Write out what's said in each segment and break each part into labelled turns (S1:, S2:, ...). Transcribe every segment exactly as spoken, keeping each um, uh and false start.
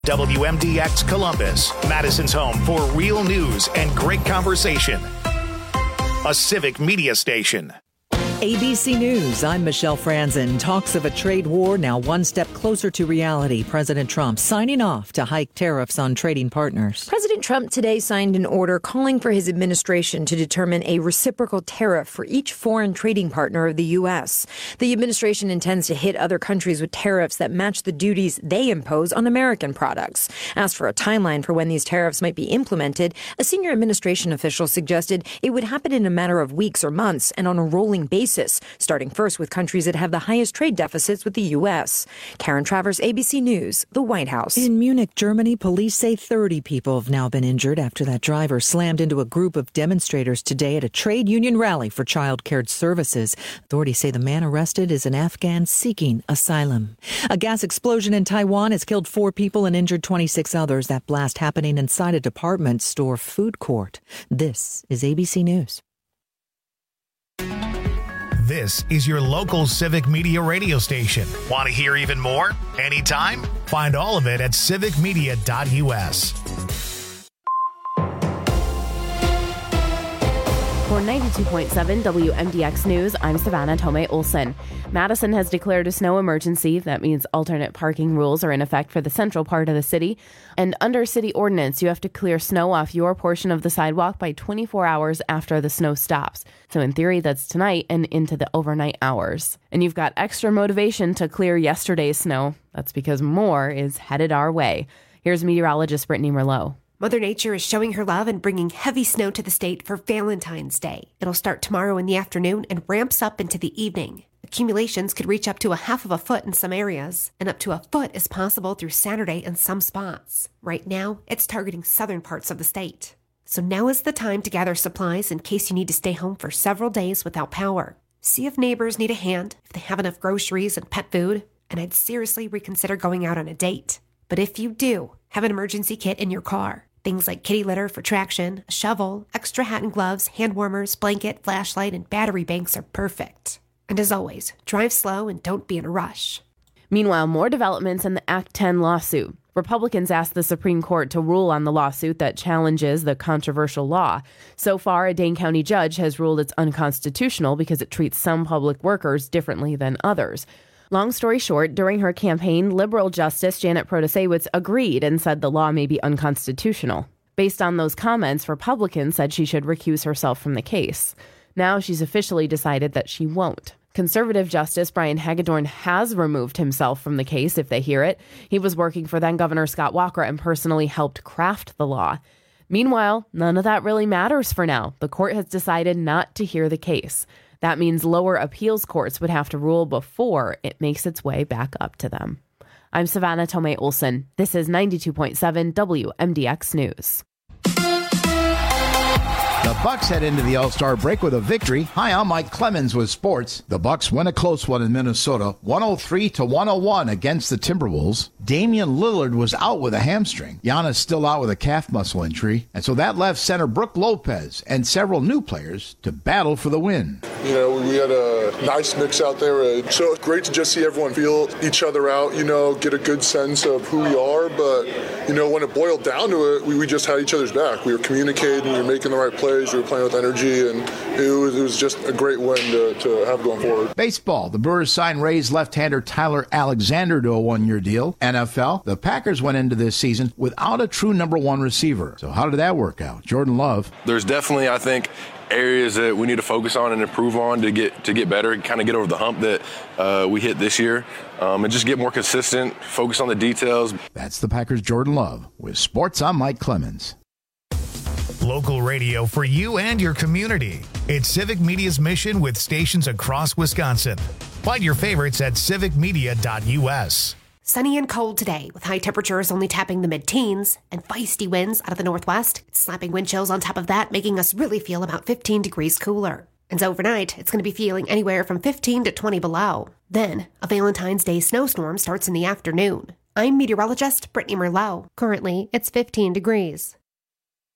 S1: W M D X Columbus, Madison's home for real news and great conversation. A civic media station.
S2: A B C News, I'm Michelle Franzen. Talks of a trade war now one step closer to reality. President Trump signing off to hike tariffs on trading partners.
S3: President Trump today signed an order calling for his administration to determine a reciprocal tariff for each foreign trading partner of the U S. The administration intends to hit other countries with tariffs that match the duties they impose on American products. Asked for a timeline for when these tariffs might be implemented, a senior administration official suggested it would happen in a matter of weeks or months and on a rolling basis, starting first with countries that have the highest trade deficits with the U S. Karen Travers, A B C News, the White House.
S2: In Munich, Germany, police say thirty people have now been injured after that driver slammed into a group of demonstrators today at a trade union rally for child care services. Authorities say the man arrested is an Afghan seeking asylum. A gas explosion in Taiwan has killed four people and injured twenty-six others. That blast happening inside a department store food court. This is A B C News.
S1: This is your local civic media radio station. Want to hear even more? Anytime? Find all of it at civic media dot U S.
S4: For ninety-two point seven W M D X News, I'm Savannah Tomei Olson. Madison has declared a snow emergency. That means alternate parking rules are in effect for the central part of the city. And under city ordinance, you have to clear snow off your portion of the sidewalk by twenty-four hours after the snow stops. So in theory, that's tonight and into the overnight hours. And you've got extra motivation to clear yesterday's snow. That's because more is headed our way. Here's meteorologist Brittany Merlot.
S5: Mother Nature is showing her love and bringing heavy snow to the state for Valentine's Day. It'll start tomorrow in the afternoon and ramps up into the evening. Accumulations could reach up to a half of a foot in some areas, and up to a foot is possible through Saturday in some spots. Right now, it's targeting southern parts of the state. So now is the time to gather supplies in case you need to stay home for several days without power. See if neighbors need a hand, if they have enough groceries and pet food, and I'd seriously reconsider going out on a date. But if you do, have an emergency kit in your car. Things like kitty litter for traction, a shovel, extra hat and gloves, hand warmers, blanket, flashlight, and battery banks are perfect. And as always, drive slow and don't be in a rush.
S4: Meanwhile, more developments in the Act ten lawsuit. Republicans asked the Supreme Court to rule on the lawsuit that challenges the controversial law. So far, a Dane County judge has ruled it's unconstitutional because it treats some public workers differently than others. Long story short, during her campaign, liberal Justice Janet Protasiewicz agreed and said the law may be unconstitutional. Based on those comments, Republicans said she should recuse herself from the case. Now she's officially decided that she won't. Conservative Justice Brian Hagedorn has removed himself from the case if they hear it. He was working for then-Governor Scott Walker and personally helped craft the law. Meanwhile, none of that really matters for now. The court has decided not to hear the case. That means lower appeals courts would have to rule before it makes its way back up to them. I'm Savannah Tomei Olson. This is ninety-two point seven W M D X News.
S6: The Bucks head into the All-Star break with a victory. Hi, I'm Mike Clemens with sports. The Bucks win a close one in Minnesota, one oh three to one oh one against the Timberwolves. Damian Lillard was out with a hamstring. Giannis still out with a calf muscle injury. And so that left center Brook Lopez and several new players to battle for the win.
S7: You know, we had a nice mix out there. So it's great to just see everyone feel each other out, you know, get a good sense of who we are. But, you know, when it boiled down to it, we, we just had each other's back. We were communicating, we were making the right plays. We were playing with energy, and it was, it was just a great win to, to have going forward.
S6: Baseball. The Brewers signed Rays left-hander Tyler Alexander to a one-year deal. N F L. The Packers went into this season without a true number one receiver. So how did that work out? Jordan Love.
S8: There's definitely, I think, areas that we need to focus on and improve on to get to get better, kind of get over the hump that uh, we hit this year, um, and just get more consistent, focus on the details.
S6: That's the Packers' Jordan Love. With sports, I'm Mike Clemens.
S1: Local radio for you and your community. It's Civic Media's mission with stations across Wisconsin. Find your favorites at civic media dot U S.
S5: Sunny and cold today, with high temperatures only tapping the mid-teens and feisty winds out of the northwest. Slapping wind chills on top of that, making us really feel about fifteen degrees cooler. And overnight, it's going to be feeling anywhere from fifteen to twenty below. Then, a Valentine's Day snowstorm starts in the afternoon. I'm meteorologist Brittany Merlot. Currently, it's fifteen degrees.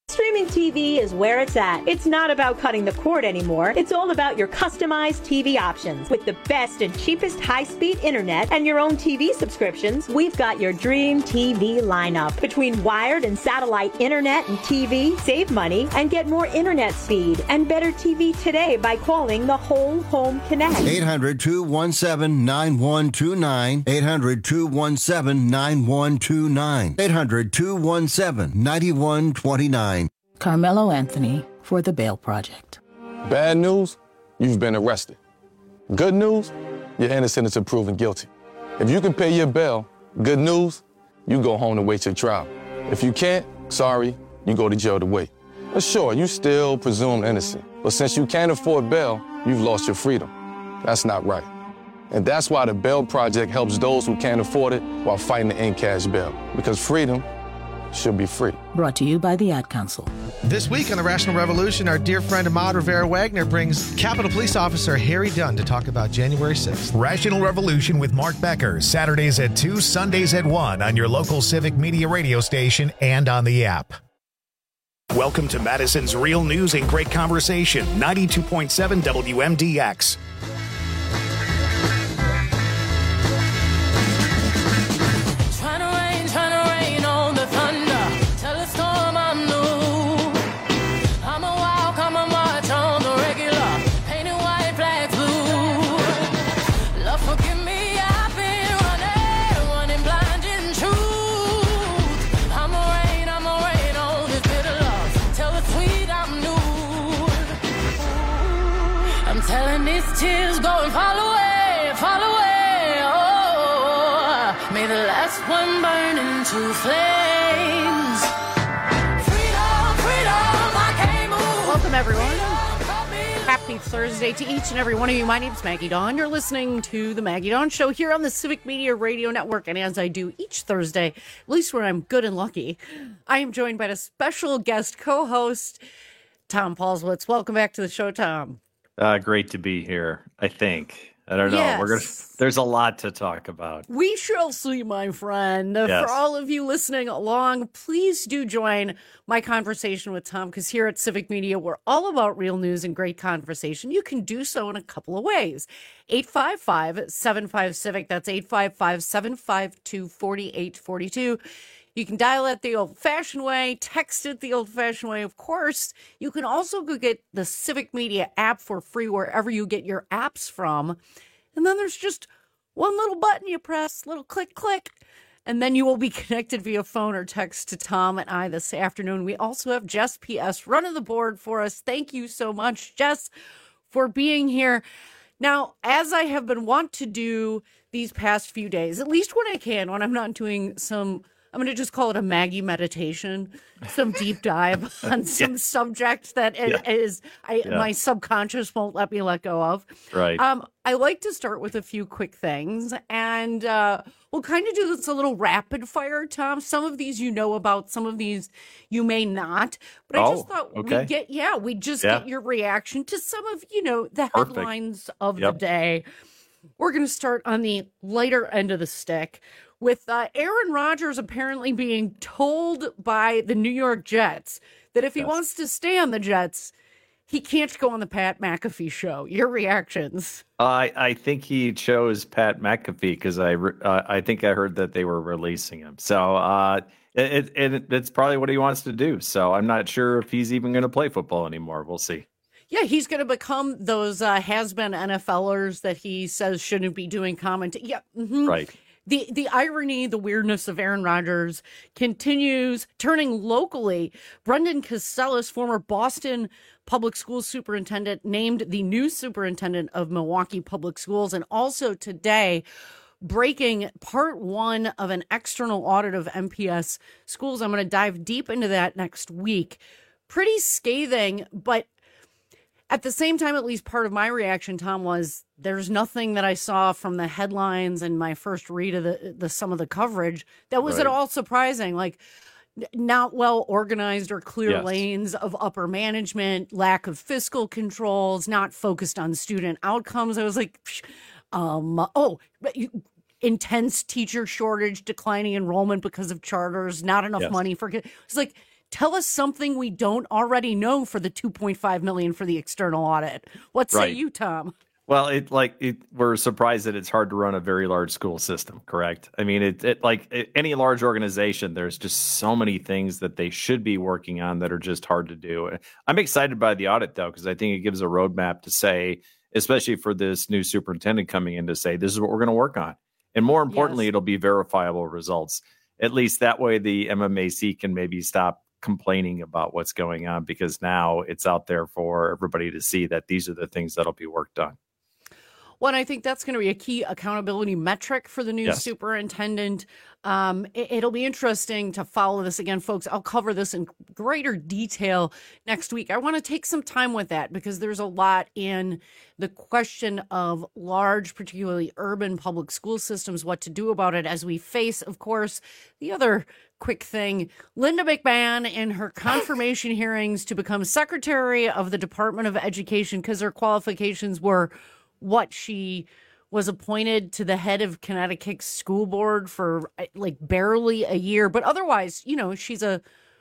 S9: Streaming T V is where it's at. It's not about cutting the cord anymore. It's all about your customized T V options. With the best and cheapest high-speed internet and your own T V subscriptions, we've got your dream T V lineup. Between wired and satellite internet and T V, save money and get more internet speed and better T V today by calling the Whole Home Connect.
S10: eight hundred, two one seven, nine one two nine. eight hundred, two one seven, nine one two nine. eight hundred, two one seven, nine one two nine.
S11: Carmelo Anthony for the Bail Project.
S12: Bad news, you've been arrested. Good news, you're innocent until proven guilty. If you can pay your bail, good news, you go home to wait your trial. If you can't, sorry, you go to jail to wait. But sure, you still presumed innocent. But since you can't afford bail, you've lost your freedom. That's not right. And that's why the Bail Project helps those who can't afford it while fighting to end cash bail. Because freedom should be free.
S11: Brought to you by the Ad Council.
S13: This week on the Rational Revolution, our dear friend Ahmad Rivera-Wagner brings Capitol Police Officer Harry Dunn to talk about January sixth.
S1: Rational Revolution with Mark Becker, Saturdays at two, Sundays at one on your local Civic Media radio station and on the app. Welcome to Madison's Real News and Great Conversation, ninety-two point seven W M D X.
S14: Tears going fall away, fall away, oh, may the last one burn into flames. Freedom, freedom, I can't move.
S15: Welcome, everyone. Happy Thursday to each and every one of you. My name is Maggie Dawn. You're listening to The Maggie Dawn Show here on the Civic Media Radio Network. And as I do each Thursday, at least when I'm good and lucky, I am joined by a special guest co-host, Tom Paulswitz. Welcome back to the show, Tom.
S16: Uh, great to be here, I think. I don't know.
S15: Yes.
S16: We're gonna. There's a lot to talk about.
S15: We shall see, my friend. Uh,
S16: yes.
S15: For all of you listening along, please do join my conversation with Tom, because here at Civic Media, we're all about real news and great conversation. You can do so in a couple of ways. eight five five, seven five, CIVIC. That's eight five five, seven five two, four eight four two. You can dial it the old-fashioned way, text it the old-fashioned way. Of course, you can also go get the Civic Media app for free wherever you get your apps from. And then there's just one little button you press, little click, click, and then you will be connected via phone or text to Tom and I this afternoon. We also have Jess P S running the board for us. Thank you so much, Jess, for being here. Now, as I have been wont to do these past few days, at least when I can, when I'm not doing some... I'm going to just call it a Maggie meditation, some deep dive on some yeah. subject that yeah. is I, yeah. my subconscious won't let me let go of.
S16: Right.
S15: Um, I like to start with a few quick things, and uh, we'll kind of do this a little rapid fire, Tom. Some of these you know about, some of these you may not. But
S16: oh,
S15: I just thought
S16: okay.
S15: we get, yeah, we just
S16: yeah.
S15: get your reaction to some of, you know, the
S16: Perfect.
S15: headlines of
S16: yep.
S15: the day. We're going to start on the lighter end of the stick, with uh, Aaron Rodgers apparently being told by the New York Jets that if he yes. wants to stay on the Jets, he can't go on the Pat McAfee show. Your reactions?
S16: I I think he chose Pat McAfee because I uh, I think I heard that they were releasing him. So uh, it, it it's probably what he wants to do. So I'm not sure if he's even going to play football anymore. We'll see.
S15: Yeah, he's going to become those uh, has-been NFLers that he says shouldn't be doing comment. Yeah, mm-hmm.
S16: right.
S15: The the irony, the weirdness of Aaron Rodgers continues. Turning locally, Brendan Casellas, former Boston Public Schools superintendent, named the new superintendent of Milwaukee Public Schools. And also today, breaking part one of an external audit of M P S schools. I'm going to dive deep into that next week. Pretty scathing, but at the same time, at least part of my reaction, Tom, was there's nothing that I saw from the headlines and my first read of the, the some of the coverage that was right. at all surprising. Like, not well organized or clear yes. lanes of upper management, lack of fiscal controls, not focused on student outcomes. I was like, um, oh, intense teacher shortage, declining enrollment because of charters, not enough
S16: yes.
S15: money for kids. It's like, Tell us something we don't already know for the two point five million dollars for the external audit. What say
S16: Right.
S15: you, Tom?
S16: Well, it like it, we're surprised that it's hard to run a very large school system, correct? I mean, it, it like it, any large organization, there's just so many things that they should be working on that are just hard to do. I'm excited by the audit, though, because I think it gives a roadmap to say, especially for this new superintendent coming in, to say, this is what we're going to work on. And more importantly,
S15: Yes.
S16: it'll be verifiable results. At least that way the M M A C can maybe stop complaining about what's going on, because now it's out there for everybody to see that these are the things that'll be worked on.
S15: Well, and I think that's going to be a key accountability metric for the new
S16: Yes.
S15: superintendent. Um, it, it'll be interesting to follow this again, folks. I'll cover this in greater detail next week. I want to take some time with that because there's a lot in the question of large, particularly urban public school systems, what to do about it as we face, of course, the other quick thing. Linda McMahon in her confirmation hearings to become Secretary of the Department of Education, because her qualifications were what she was appointed to the head of Connecticut's school board for like barely a year. But otherwise, you know, she's a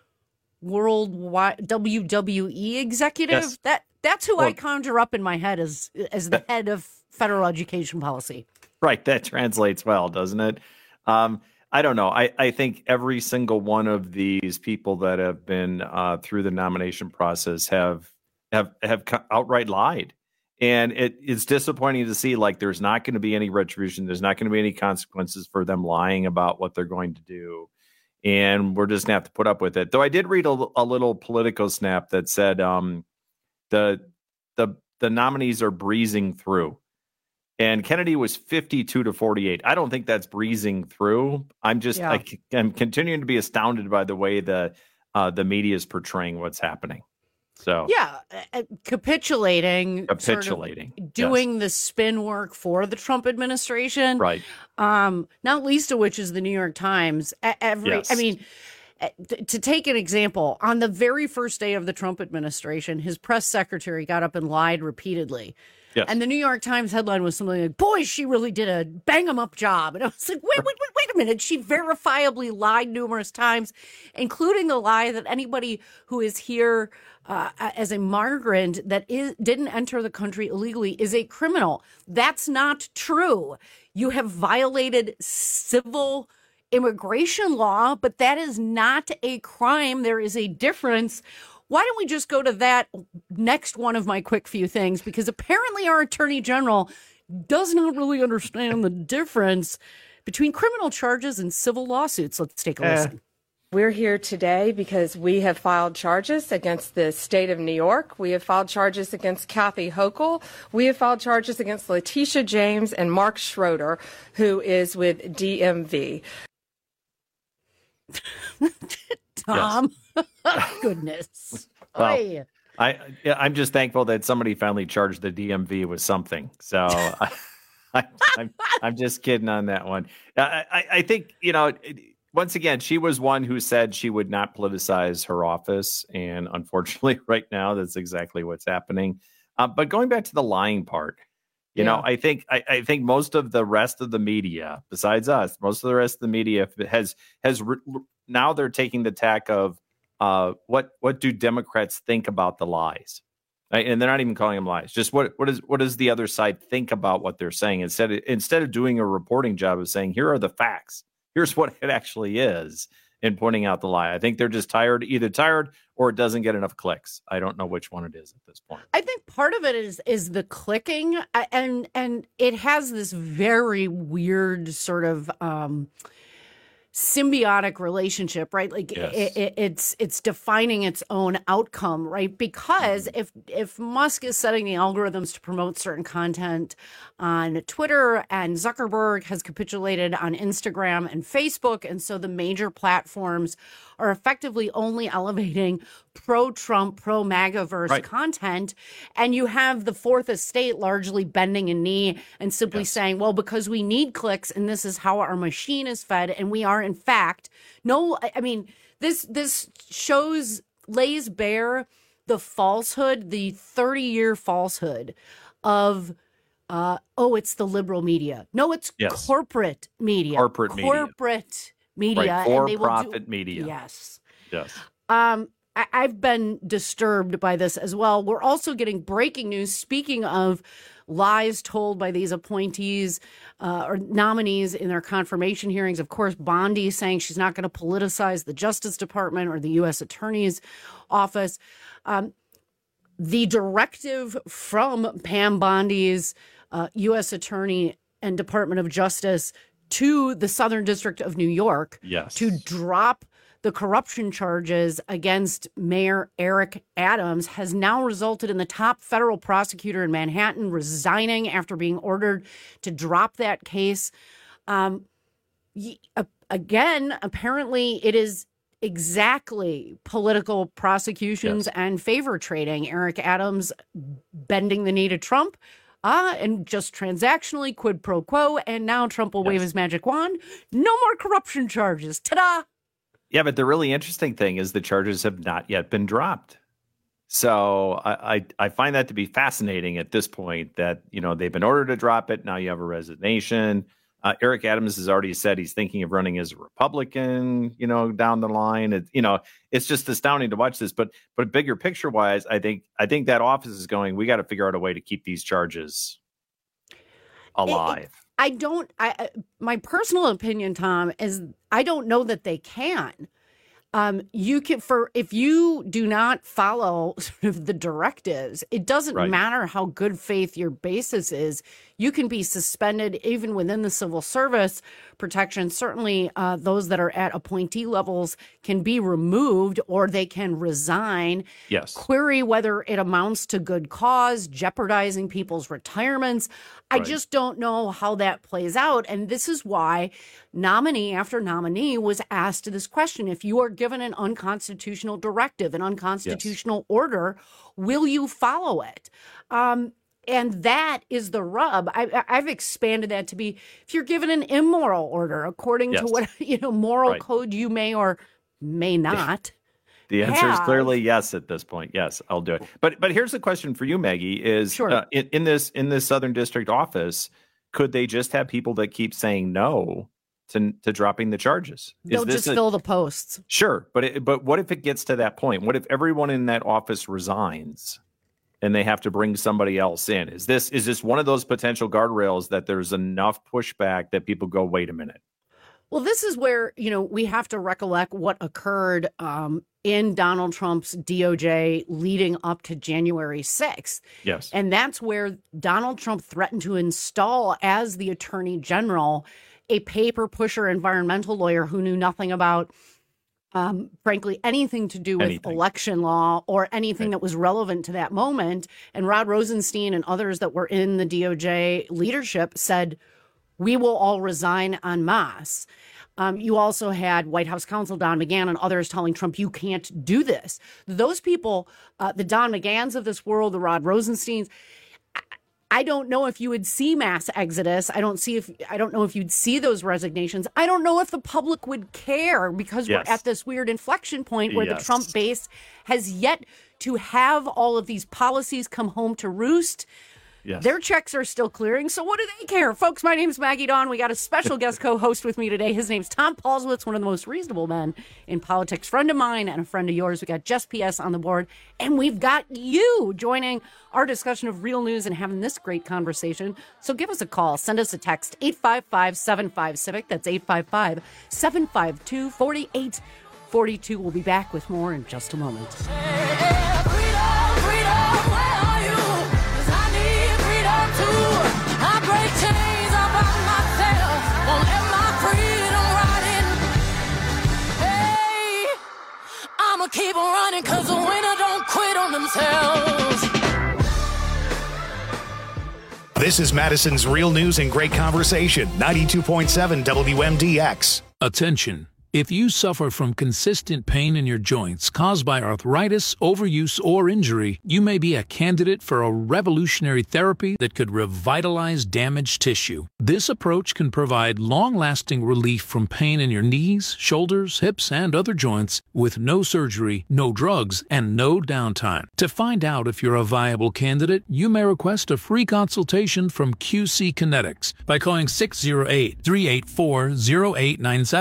S15: worldwide W W E executive.
S16: Yes.
S15: That that's who I
S16: Well-
S15: conjure up in my head as as the head of federal education policy.
S16: Right. That translates well, doesn't it? Um, I don't know. I, I think every single one of these people that have been uh, through the nomination process have have have co- outright lied. And it, it's disappointing to see, like, there's not going to be any retribution. There's not going to be any consequences for them lying about what they're going to do. And we're just going to have to put up with it. Though I did read a, a little Politico snap that said um, the the the nominees are breezing through. And Kennedy was fifty-two to forty-eight. I don't think that's breezing through. I'm just
S15: Yeah.
S16: I, I'm continuing to be astounded by the way the uh, the media is portraying what's happening. So
S15: Yeah, uh, capitulating,
S16: Capitulating,
S15: sort of doing the spin work for the Trump administration,
S16: right.
S15: Um, not least of which is the New York Times. E- Every,
S16: Yes.
S15: I mean, uh, t- to take an example, on the very first day of the Trump administration, his press secretary got up and lied repeatedly.
S16: Yes.
S15: And the New York Times headline was something like, boy, she really did a bang 'em up job. And I was like, wait, wait, wait, wait a minute. She verifiably lied numerous times, including the lie that anybody who is here uh, as a migrant that is, didn't enter the country illegally is a criminal. That's not true. You have violated civil immigration law, but that is not a crime. There is a difference. Why don't we just go to that next one of my quick few things? Because apparently our attorney general does not really understand the difference between criminal charges and civil lawsuits. Let's take a
S16: Eh.
S15: listen.
S17: We're here today because we have filed charges against the state of New York. We have filed charges against Kathy Hochul. We have filed charges against Letitia James and Mark Schroeder, who is with D M V.
S15: Tom, goodness.
S16: Well,
S15: Oy.
S16: I yeah, I'm just thankful that somebody finally charged the D M V with something. So I, I, I'm I'm just kidding on that one. I, I, I think you know. It, Once again, she was one who said she would not politicize her office. And unfortunately, right now, that's exactly what's happening. Uh, but going back to the lying part, you know,
S17: Yeah.
S16: I think I, I think most of the rest of the media, besides us, most of the rest of the media has has re- now they're taking the tack of uh, what what do Democrats think about the lies? Right? And they're not even calling them lies. Just what what is what does the other side think about what they're saying? Instead of, instead of doing a reporting job of saying, here are the facts. Here's what it actually is, and pointing out the lie. I think they're just tired, either tired or it doesn't get enough clicks. I don't know which one it is at this point.
S15: I think part of it is is the clicking, uh, and and it has this very weird sort of um, symbiotic relationship, right? Like
S16: Yes.
S15: it, it, it's it's defining its own outcome, right? Because if if Musk is setting the algorithms to promote certain content on Twitter, and Zuckerberg has capitulated on Instagram and Facebook, and so the major platforms are effectively only elevating pro-Trump, pro-MAGA-verse
S16: Right.
S15: content, and you have the fourth estate largely bending a knee and simply
S16: Yes.
S15: saying, well, because we need clicks and this is how our machine is fed, and we are in fact no I- I mean this this shows lays bare the falsehood, the thirty-year falsehood of uh oh, it's the liberal media. No, it's
S16: Yes.
S15: corporate media.
S16: Corporate media.
S15: corporate media
S16: Right,
S15: and they will do-
S16: for-profit media.
S15: Yes.
S16: Yes.
S15: Um, I- I've been disturbed by this as well. We're also getting breaking news. Speaking of lies told by these appointees uh, or nominees in their confirmation hearings, of course, Bondi saying she's not going to politicize the Justice Department or the U S Attorney's Office. Um, the directive from Pam Bondi's uh, U S Attorney and Department of Justice to the Southern District of New York
S16: yes.
S15: to drop the corruption charges against Mayor Eric Adams has now resulted in the top federal prosecutor in Manhattan resigning after being ordered to drop that case. Um, again, apparently it is exactly political prosecutions yes. and favor trading. Eric Adams bending the knee to Trump. Ah, and just transactionally, quid pro quo, and now Trump will yes. wave his magic wand. No more corruption charges. Ta-da!
S16: Yeah, but the really interesting thing is the charges have not yet been dropped. So I, I, I find that to be fascinating at this point that, you know, they've been ordered to drop it. Now you have a resignation. Uh, Eric Adams has already said he's thinking of running as a Republican, you know, down the line. It, you know, it's just astounding to watch this. But but bigger picture wise, I think I think that office is going, we got to figure out a way to keep these charges alive.
S15: It, it, I don't, I, my personal opinion, Tom, is I don't know that they can. Um, you can, for, if you do not follow sort of the directives, it doesn't right. matter how good faith your basis is. You can be suspended even within the civil service protection. Certainly uh, those that are at appointee levels can be removed or they can resign.
S16: Yes.
S15: Query whether it amounts to good cause, jeopardizing people's retirements. I right. just don't know how that plays out. And this is why nominee after nominee was asked this question. If you are given an unconstitutional directive, an unconstitutional yes. order, will you follow it? Um, And that is the rub. I, I've expanded that to be if you're given an immoral order, according yes. to what, you know, moral right. code you may or may not.
S16: The answer
S15: have.
S16: is clearly yes at this point. Yes, I'll do it. But but here's the question for you, Maggie, is
S15: sure.
S16: uh, in, in this in this Southern District office, could they just have people that keep saying no to to dropping the charges? Is
S15: They'll
S16: this
S15: just
S16: a,
S15: fill the posts.
S16: Sure. But it, but what if it gets to that point? What if everyone in that office resigns? And they have to bring somebody else in. Is this is this one of those potential guardrails that there's enough pushback that people go, wait a minute?
S15: Well, this is where, you know, we have to recollect what occurred um, in Donald Trump's D O J leading up to January sixth.
S16: Yes.
S15: And that's where Donald Trump threatened to install as the attorney general a paper pusher environmental lawyer who knew nothing about Um, frankly, anything to do with
S16: anything.
S15: election law or anything
S16: right.
S15: that was relevant to that moment. And Rod Rosenstein and others that were in the D O J leadership said, we will all resign en masse. Um, you also had White House counsel Don McGahn and others telling Trump, you can't do this. Those people, uh, the Don McGahns of this world, the Rod Rosensteins, I don't know if you would see mass exodus. I don't see if I don't know if you'd see those resignations. I don't know if the public would care because yes. we're at this weird inflection point where yes. the Trump base has yet to have all of these policies come home to roost.
S16: Yes.
S15: Their checks are still clearing. So what do they care? Folks, my name is Maggie Dawn. We got a special guest co-host with me today. His name's Tom Paulswitz, one of the most reasonable men in politics. Friend of mine and a friend of yours. We got Jess P S on the board. And we've got you joining our discussion of real news and having this great conversation. So give us a call. Send us a text, eight five five, seven five, CIVIC. That's eight five five, seven five two, four eight four two. We'll be back with more in just a moment.
S14: Keep on running because the winner don't quit on themselves.
S1: This is Madison's Real News and Great Conversation, ninety-two point seven W M D X.
S18: Attention. If you suffer from consistent pain in your joints caused by arthritis, overuse, or injury, you may be a candidate for a revolutionary therapy that could revitalize damaged tissue. This approach can provide long-lasting relief from pain in your knees, shoulders, hips, and other joints with no surgery, no drugs, and no downtime. To find out if you're a viable candidate, you may request a free consultation from Q C Kinetics by calling six oh eight, three eight four, oh eight nine seven.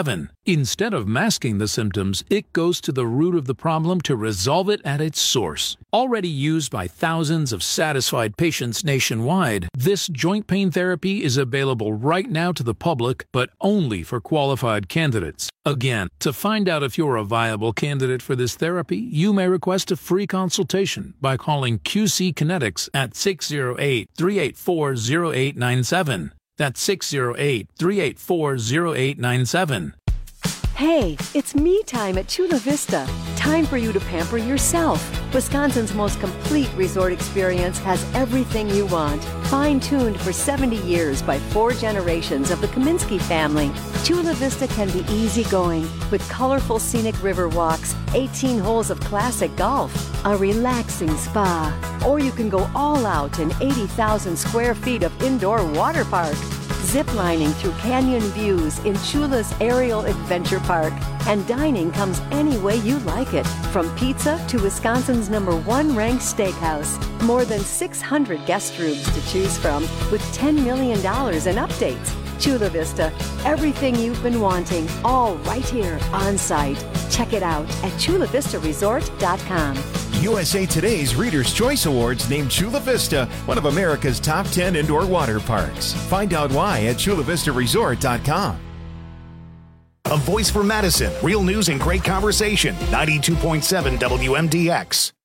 S18: Instead of masking the symptoms, it goes to the root of the problem to resolve it at its source. Already used by thousands of satisfied patients nationwide, this joint pain therapy is available right now to the public, but only for qualified candidates. Again, to find out if you're a viable candidate for this therapy, you may request a free consultation by calling Q C Kinetics at six oh eight, three eight four, oh eight nine seven. That's six oh eight, three eight four, oh eight nine seven.
S19: Hey, it's me time at Chula Vista. Time for you to pamper yourself. Wisconsin's most complete resort experience has everything you want. Fine-tuned for seventy years by four generations of the Kaminsky family. Chula Vista can be easygoing with colorful scenic river walks, eighteen holes of classic golf, a relaxing spa. Or you can go all out in eighty thousand square feet of indoor water park. Ziplining through canyon views in Chula's Aerial Adventure Park. And dining comes any way you like it, from pizza to Wisconsin's number one ranked steakhouse. More than six hundred guest rooms to choose from with ten million dollars in updates. Chula Vista, everything you've been wanting, all right here on site. Check it out at chula vista resort dot com.
S20: U S A Today's Reader's Choice Awards named Chula Vista one of America's top ten indoor water parks. Find out why at chula vista resort dot com.
S1: A voice for Madison. Real news and great conversation. ninety-two point seven W M D X.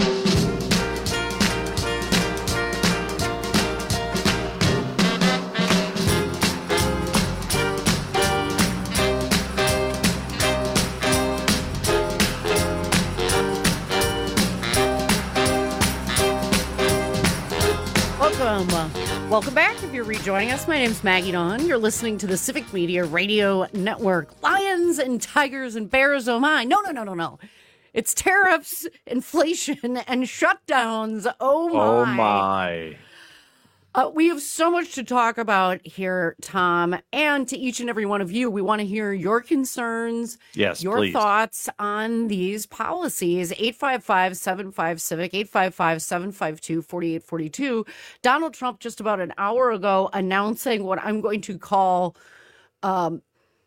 S15: Welcome back. If you're rejoining us, my name's Maggie Dawn. You're listening to the Civic Media Radio Network. Lions and tigers and bears, oh my. No, no, no, no, no. It's tariffs, inflation, and shutdowns. Oh my.
S16: Oh my.
S15: Uh, we have so much to talk about here, Tom, and to each and every one of you, we want to hear your concerns,
S16: yes,
S15: your
S16: please.
S15: thoughts on these policies. eight five five, seven five, CIVIC, eight five five, seven five two, four eight four two. Donald Trump just about an hour ago announcing what I'm going to call um,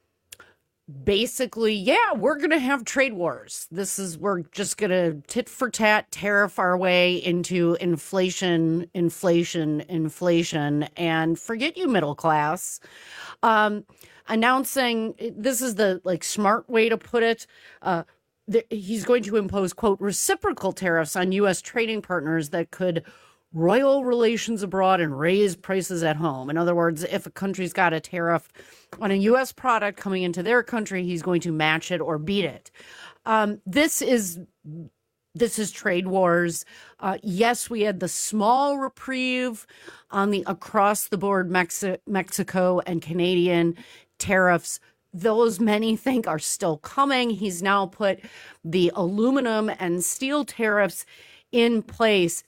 S15: basically, yeah, we're going to have trade wars. This is, we're just going to tit for tat tariff our way into inflation, inflation, inflation, and forget you, middle class. Um, announcing, this is the like smart way to put it. Uh, th- he's going to impose, quote, reciprocal tariffs on U S trading partners that could roil relations abroad and raise prices at home. In other words, if a country's got a tariff on a U S product coming into their country, he's going to match it or beat it. Um, this is this is trade wars. Uh, yes, we had the small reprieve on the across-the-board Mexi- Mexico and Canadian tariffs. Those many think are still coming. He's now put the aluminum and steel tariffs in place.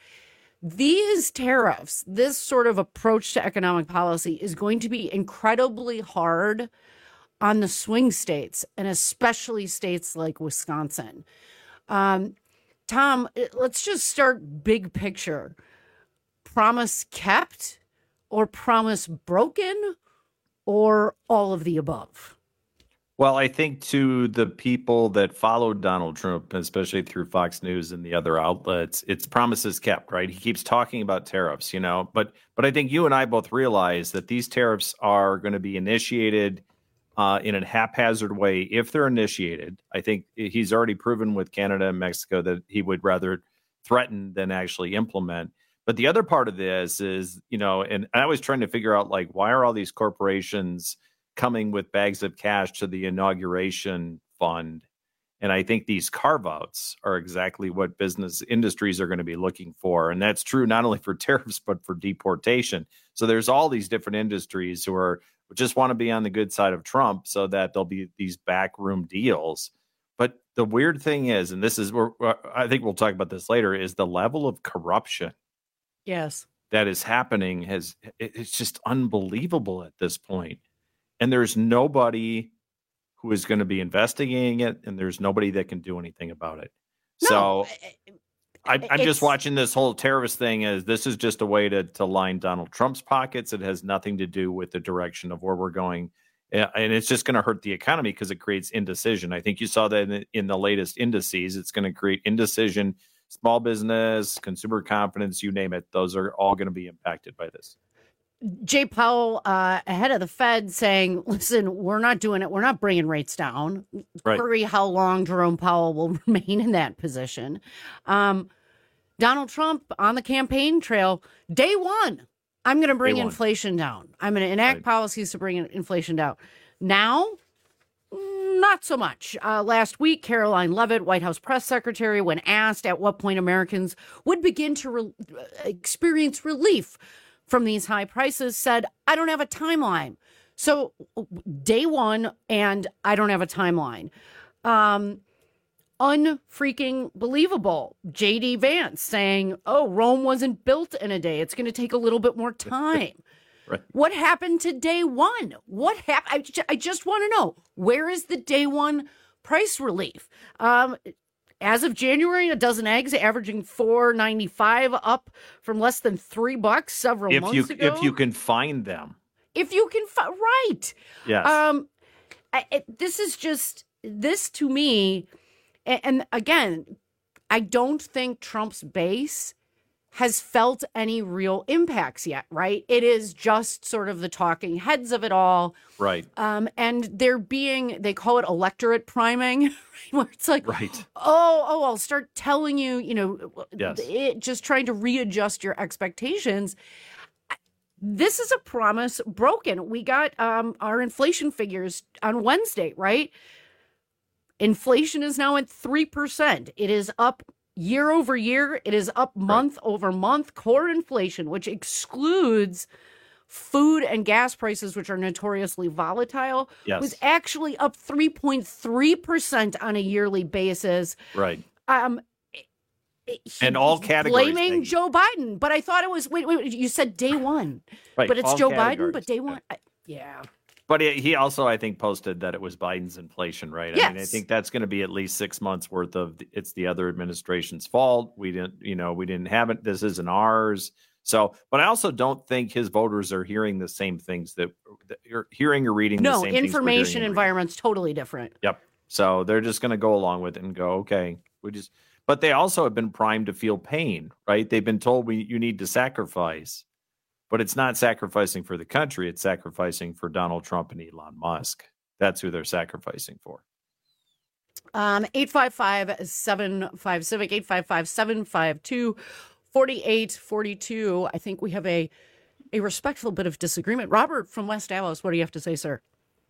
S15: These tariffs, this sort of approach to economic policy is going to be incredibly hard on the swing states, and especially states like Wisconsin. Um, Tom, let's just start big picture. Promise kept, or promise broken, or all of the above?
S16: Well, I think to the people that followed Donald Trump, especially through Fox News and the other outlets, it's promises kept, right? He keeps talking about tariffs, you know, but but I think you and I both realize that these tariffs are going to be initiated uh, in a haphazard way if they're initiated. I think he's already proven with Canada and Mexico that he would rather threaten than actually implement. But the other part of this is, you know, and I was trying to figure out, like, why are all these corporations coming with bags of cash to the inauguration fund? And I think these carve-outs are exactly what business industries are going to be looking for. And that's true not only for tariffs, but for deportation. So there's all these different industries who are who just want to be on the good side of Trump so that there'll be these backroom deals. But the weird thing is, and this is where I think we'll talk about this later, is the level of corruption.
S15: Yes.
S16: That is happening has it's just unbelievable at this point. And there's nobody who is going to be investigating it, and there's nobody that can do anything about it. No, so I, I'm just watching this whole terrorist thing as this is just a way to, to line Donald Trump's pockets. It has nothing to do with the direction of where we're going and it's just going to hurt the economy because it creates indecision. I think you saw that in the, in the latest indices. It's going to create indecision, small business, consumer confidence, you name it. Those are all going to be impacted by this.
S15: Jay Powell, uh, ahead of the Fed, saying, listen, we're not doing it. We're not bringing rates down.
S16: Right.
S15: Worry how long Jerome Powell will remain in that position. Um, Donald Trump on the campaign trail, day one, I'm going to bring inflation down. I'm going to enact right. policies to bring inflation down. Now, not so much. Uh, last week, Caroline Leavitt, White House press secretary, when asked at what point Americans would begin to re- experience relief from these high prices, said, I don't have a timeline. So day one, and I don't have a timeline. Um, unfreaking believable. J D Vance saying, oh, Rome wasn't built in a day. It's going to take a little bit more time.
S16: Right.
S15: What happened to day one? What happened? I, just, I just want to know, where is the day one price relief? Um, As of January, a dozen eggs averaging four ninety-five, up from less than three bucks several
S16: if
S15: months
S16: you,
S15: ago.
S16: If you can find them.
S15: If you can find, right.
S16: Yes.
S15: Um, I, it, this is just, this to me, and, and again, I don't think Trump's base has felt any real impacts yet, right? It is just sort of the talking heads of it all.
S16: Right.
S15: Um, and they're being, they call it electorate priming, where it's like,
S16: right.
S15: oh, oh, I'll start telling you, you know,
S16: yes.
S15: it, just trying to readjust your expectations. This is a promise broken. We got um, our inflation figures on Wednesday, right? Inflation is now at three percent. It is up year over year. It is up month right. over month. Core inflation, which excludes food and gas prices, which are notoriously volatile,
S16: yes.
S15: was actually up three point three percent on a yearly basis.
S16: Right.
S15: Um,
S16: he, and all categories.
S15: Blaming Joe Biden. But I thought it was, wait, wait, you said day one.
S16: Right.
S15: But it's
S16: all
S15: Joe
S16: categories.
S15: Biden, but day one. I, yeah.
S16: But he also, I think, posted that it was Biden's inflation, right?
S15: Yes.
S16: I mean, I think that's going to be at least six months worth of it's the other administration's fault. We didn't, you know, we didn't have it. This isn't ours. So, but I also don't think his voters are hearing the same things that, that you're hearing or reading.
S15: No,
S16: the same
S15: information environment's totally different.
S16: Yep. So they're just going to go along with it and go, okay, we just, but they also have been primed to feel pain, right? They've been told we, you need to sacrifice. But it's not sacrificing for the country. It's sacrificing for Donald Trump and Elon Musk. That's who they're sacrificing for.
S15: Um, eight five five, seven five Civic, eight five five, seven five two, four eight four two. I think we have a, a respectful bit of disagreement. Robert from West Dallas, what do you have to say, sir?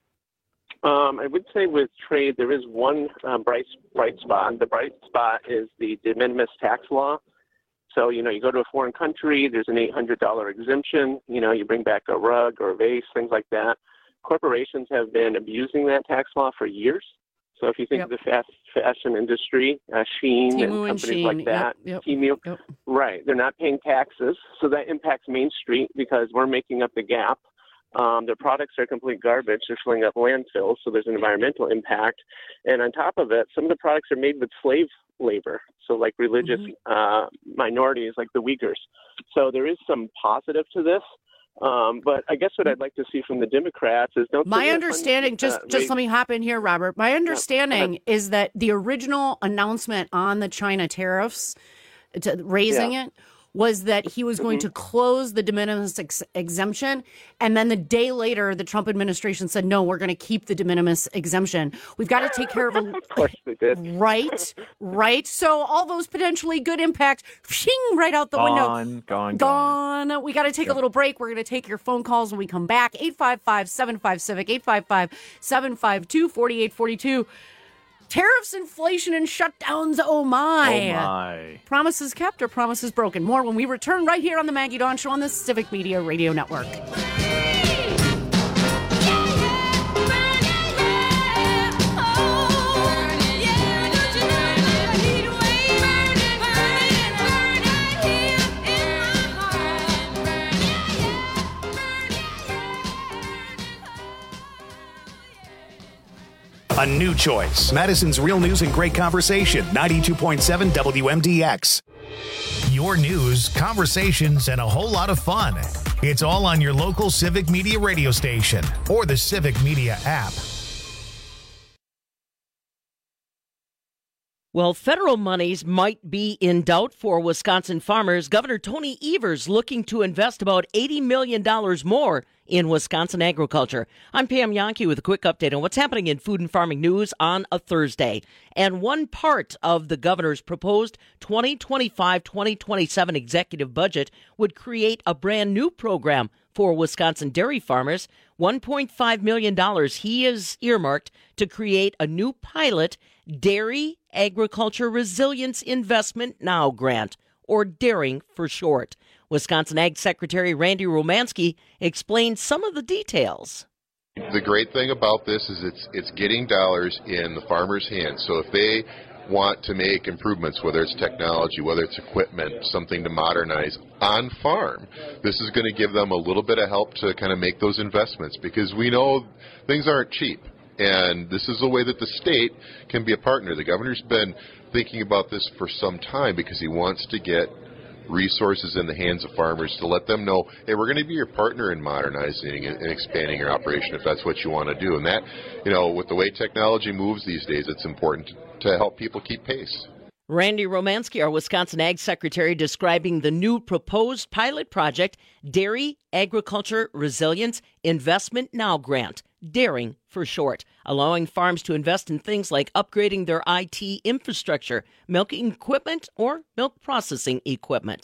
S21: Um, I would say with trade, there is one uh, bright, bright spot. The bright spot is the de minimis tax law. So, you know, you go to a foreign country, there's an eight hundred dollars exemption, you know, you bring back a rug or a vase, things like that. Corporations have been abusing that tax law for years. So if you think yep. of the fast fashion industry, uh, Shein
S15: Temu
S21: and
S15: and
S21: companies
S15: Shein.
S21: like that,
S15: yep, yep.
S21: Temu,
S15: yep.
S21: right, they're not paying taxes. So that impacts Main Street because we're making up the gap. Um, their products are complete garbage. They're filling up landfills, so there's an environmental impact. And on top of it, some of the products are made with slave labor, so like religious mm-hmm. uh, minorities like the Uyghurs. So there is some positive to this. Um, but I guess what I'd like to see from the Democrats is don't.
S15: My understanding, just uh, just let me hop in here, Robert. My understanding yeah, is that the original announcement on the China tariffs, to, raising yeah. it, was that he was going mm-hmm. to close the de minimis ex- exemption. And then the day later, the Trump administration said, no, we're going to keep the de minimis exemption. We've got to take care of it.
S21: Of course we did.
S15: Right, right. So all those potentially good impacts, shing, right out the
S16: gone,
S15: window.
S16: Gone,
S15: gone, gone. We got to take yep. a little break. We're going to take your phone calls when we come back. eight five five, seven five Civic, eight five five, seven five two, four eight four two. Tariffs, inflation, and shutdowns, oh my.
S16: Oh my.
S15: Promises kept or promises broken. More when we return right here on the Maggie Dawn Show on the Civic Media Radio Network.
S1: A new choice. Madison's Real News and Great Conversation, ninety-two point seven W M D X. You're your news, conversations, and a whole lot of fun. It's all on your local Civic Media radio station or the Civic Media app.
S3: Well, federal monies might be in doubt for Wisconsin farmers. Governor Tony Evers looking to invest about eighty million dollars more in Wisconsin agriculture. I'm Pam Yonke with a quick update on what's happening in food and farming news on a Thursday. And one part of the governor's proposed twenty twenty-five twenty twenty-seven executive budget would create a brand new program for Wisconsin dairy farmers. one point five million dollars he is earmarked to create a new pilot Dairy Agriculture Resilience Investment Now grant, or DARING for short. Wisconsin Ag Secretary Randy Romanski explained some of the details.
S22: The great thing about this is it's it's getting dollars in the farmers' hands. So if they want to make improvements, whether it's technology, whether it's equipment, something to modernize on farm, this is going to give them a little bit of help to kind of make those investments, because we know things aren't cheap. And this is a way that the state can be a partner. The governor's been thinking about this for some time because he wants to get resources in the hands of farmers to let them know, hey, we're going to be your partner in modernizing and expanding your operation if that's what you want to do. And that, you know, with the way technology moves these days, it's important to help people keep pace.
S3: Randy Romanski, our Wisconsin Ag Secretary, describing the new proposed pilot project, Dairy Agriculture Resilience Investment Now Grant, DARING for short, allowing farms to invest in things like upgrading their I T infrastructure, milking equipment, or milk processing equipment.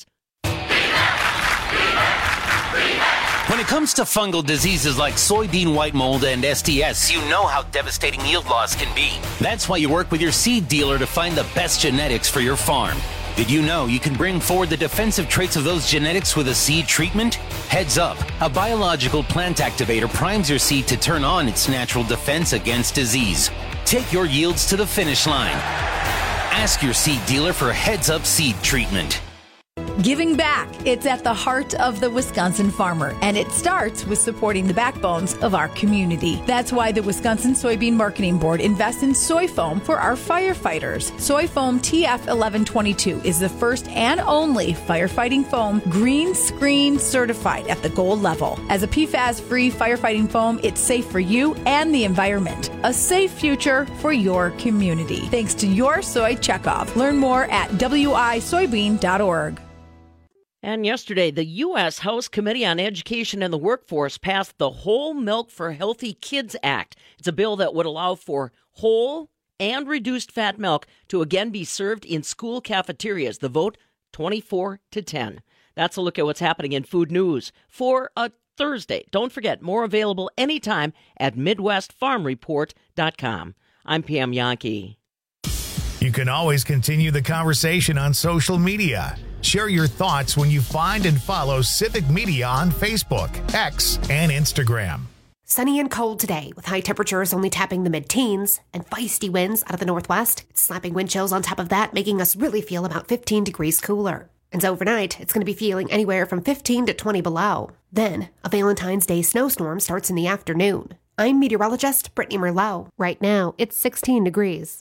S23: When it comes to fungal diseases like soybean white mold and S T S, you know how devastating yield loss can be. That's why you work with your seed dealer to find the best genetics for your farm. Did you know you can bring forward the defensive traits of those genetics with a seed treatment? Heads up, a biological plant activator primes your seed to turn on its natural defense against disease. Take your yields to the finish line. Ask your seed dealer for Heads Up seed treatment.
S24: Giving back. It's at the heart of the Wisconsin farmer, and it starts with supporting the backbones of our community. That's why the Wisconsin Soybean Marketing Board invests in soy foam for our firefighters. Soy foam T F eleven twenty-two is the first and only firefighting foam green screen certified at the gold level. As a P FAS-free firefighting foam, it's safe for you and the environment. A safe future for your community. Thanks to your soy checkoff. Learn more at w i soybean dot org.
S3: And yesterday, the U S House Committee on Education and the Workforce passed the Whole Milk for Healthy Kids Act. It's a bill that would allow for whole and reduced fat milk to again be served in school cafeterias. The vote, twenty-four to ten. That's a look at what's happening in food news for a Thursday. Don't forget, more available anytime at midwest farm report dot com. I'm Pam Yonke.
S1: You can always continue the conversation on social media. Share your thoughts when you find and follow Civic Media on Facebook, X, and Instagram.
S5: Sunny and cold today, with high temperatures only tapping the mid-teens and feisty winds out of the northwest. It's slapping wind chills on top of that, making us really feel about fifteen degrees cooler. And so overnight, it's going to be feeling anywhere from fifteen to twenty below. Then, a Valentine's Day snowstorm starts in the afternoon. I'm meteorologist Brittany Merlot. Right now, it's sixteen degrees.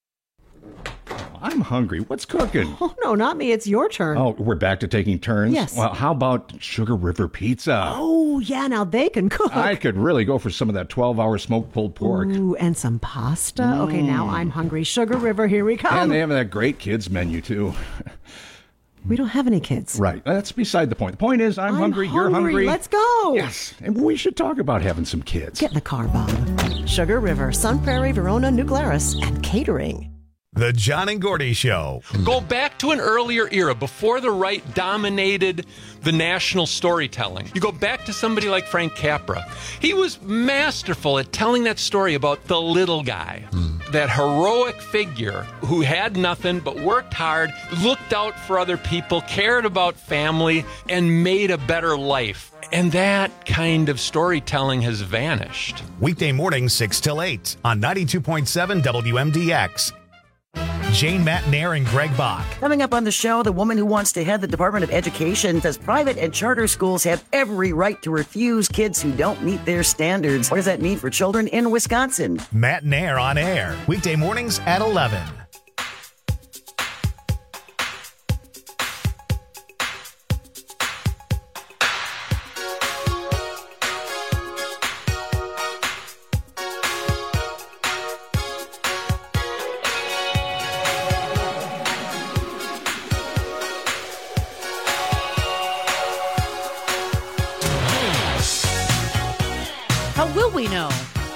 S25: I'm hungry. What's cooking?
S26: Oh, no, not me. It's your turn.
S25: Oh, we're back to taking turns?
S26: Yes.
S25: Well, how about Sugar River Pizza?
S26: Oh, yeah, now they can cook.
S25: I could really go for some of that twelve-hour smoked pulled pork.
S26: Ooh, and some pasta. Mm. Okay, now I'm hungry. Sugar River, here we come.
S25: And they have that great kids menu, too.
S26: We don't have any kids.
S25: Right. That's beside the point. The point is, I'm,
S26: I'm
S25: hungry,
S26: hungry,
S25: you're hungry.
S26: Let's go.
S25: Yes, and we should talk about having some kids.
S26: Get in the car, Bob. Sugar River, Sun Prairie, Verona, New Glarus, and catering.
S1: The John and Gordy Show.
S27: Go back to an earlier era before the right dominated the national storytelling. You go back to somebody like Frank Capra. He was masterful at telling that story about the little guy, mm. that heroic figure who had nothing but worked hard, looked out for other people, cared about family, and made a better life. And that kind of storytelling has vanished.
S1: Weekday mornings, six till eight on ninety-two point seven W M D X. Jane Matnair and Greg Bach.
S28: Coming up on the show, the woman who wants to head the Department of Education says private and charter schools have every right to refuse kids who don't meet their standards. What does that mean for children in Wisconsin?
S1: Matnair on air, weekday mornings at eleven.
S15: will we know?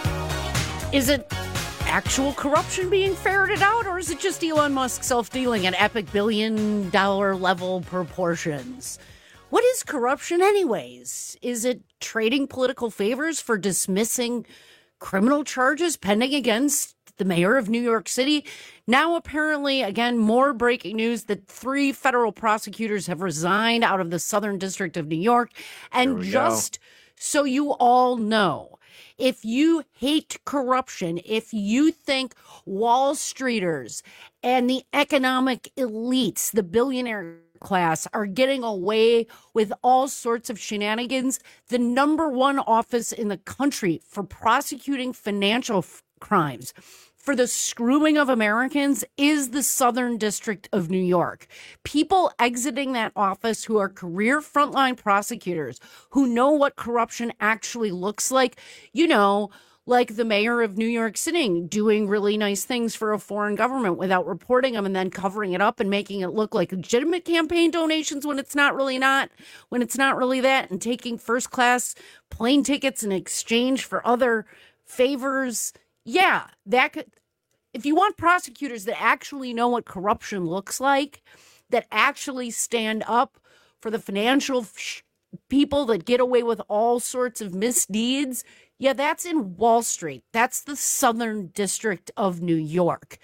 S15: Is it actual corruption being ferreted out, or is it just Elon Musk self-dealing at epic billion-dollar level proportions? What is corruption anyways? Is it trading political favors for dismissing criminal charges pending against the mayor of New York City? Now, apparently, again, more breaking news that three federal prosecutors have resigned out of the Southern District of New York. And just go. So you all know, if you hate corruption, if you think Wall Streeters and the economic elites, the billionaire class, are getting away with all sorts of shenanigans, the number one office in the country for prosecuting financial f- crimes, for the screwing of Americans, is the Southern District of New York. People exiting that office who are career frontline prosecutors, who know what corruption actually looks like, you know, like the mayor of New York City doing really nice things for a foreign government without reporting them and then covering it up and making it look like legitimate campaign donations when it's not really not, when it's not really that, and taking first class plane tickets in exchange for other favors. Yeah, that could, if you want prosecutors that actually know what corruption looks like, that actually stand up for the financial sh- people that get away with all sorts of misdeeds, yeah, that's in Wall Street. That's the Southern District of New York.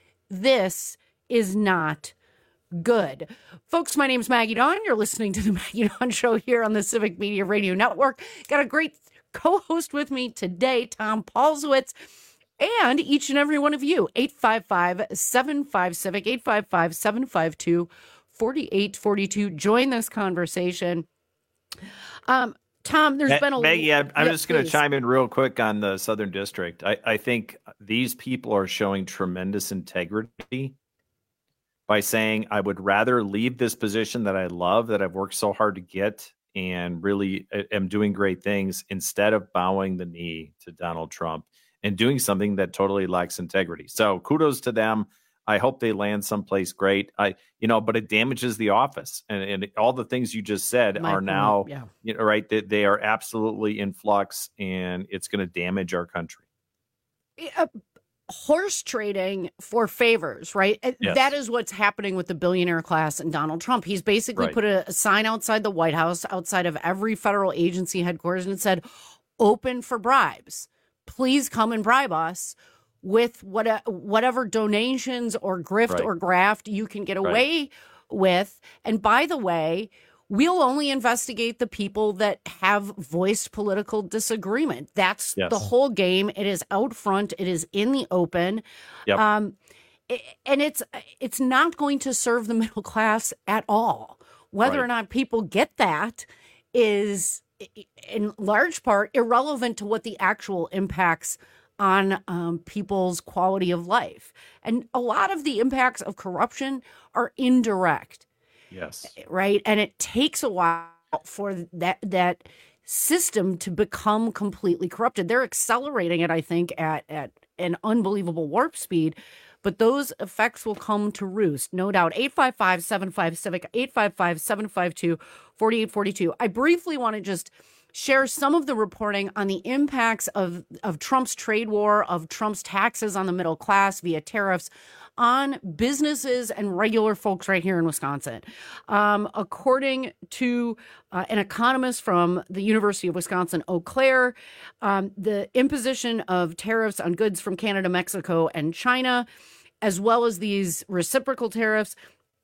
S15: This is not good. Folks, my name is Maggie Dawn. You're listening to the Maggie Dawn Show here on the Civic Media Radio Network. Got a great co-host with me today, Tom Paulswitz. And each and every one of you, eight five five, seven five, CIVIC, eight five five, seven five two, four eight four two. Join this conversation. Um, Tom, there's
S16: Ma-
S15: been a...
S16: Maggie, I'm, I'm
S15: yeah,
S16: just going to
S15: please.
S16: chime in real quick on the Southern District. I, I think these people are showing tremendous integrity by saying, I would rather leave this position that I love, that I've worked so hard to get, and really am doing great things, instead of bowing the knee to Donald Trump and doing something that totally lacks integrity. So kudos to them. I hope they land someplace great. I, you know, but it damages the office, and, and all the things you just said
S15: My
S16: are now,
S15: yeah.
S16: you know, right. They, they are absolutely in flux, and it's going to damage our country.
S15: Uh, horse trading for favors, right?
S16: Yes.
S15: That is what's happening with the billionaire class and Donald Trump. He's basically
S16: Right.
S15: put a, a sign outside the White House, outside of every federal agency headquarters, and it said, open for bribes. Please come and bribe us with what, whatever donations or grift
S16: Right.
S15: or graft you can get
S16: Right.
S15: away with. And by the way, we'll only investigate the people that have voiced political disagreement. That's
S16: Yes.
S15: the whole game. It is out front. It is in the open.
S16: Yep.
S15: Um, i- and it's it's not going to serve the middle class at all. Whether
S16: Right.
S15: or not people get that is, in large part, irrelevant to what the actual impacts on um, people's quality of life. And a lot of the impacts of corruption are indirect.
S16: Yes.
S15: Right. And it takes a while for that that system to become completely corrupted. They're accelerating it, I think, at, at an unbelievable warp speed. But those effects will come to roost, no doubt. eight five five, seven five, CIVIC, eight five five, seven five two, four eight four two. I briefly want to just share some of the reporting on the impacts of, of Trump's trade war, of Trump's taxes on the middle class via tariffs on businesses and regular folks right here in Wisconsin. Um, according to uh, an economist from the University of Wisconsin, Eau Claire, um, the imposition of tariffs on goods from Canada, Mexico, and China, as well as these reciprocal tariffs,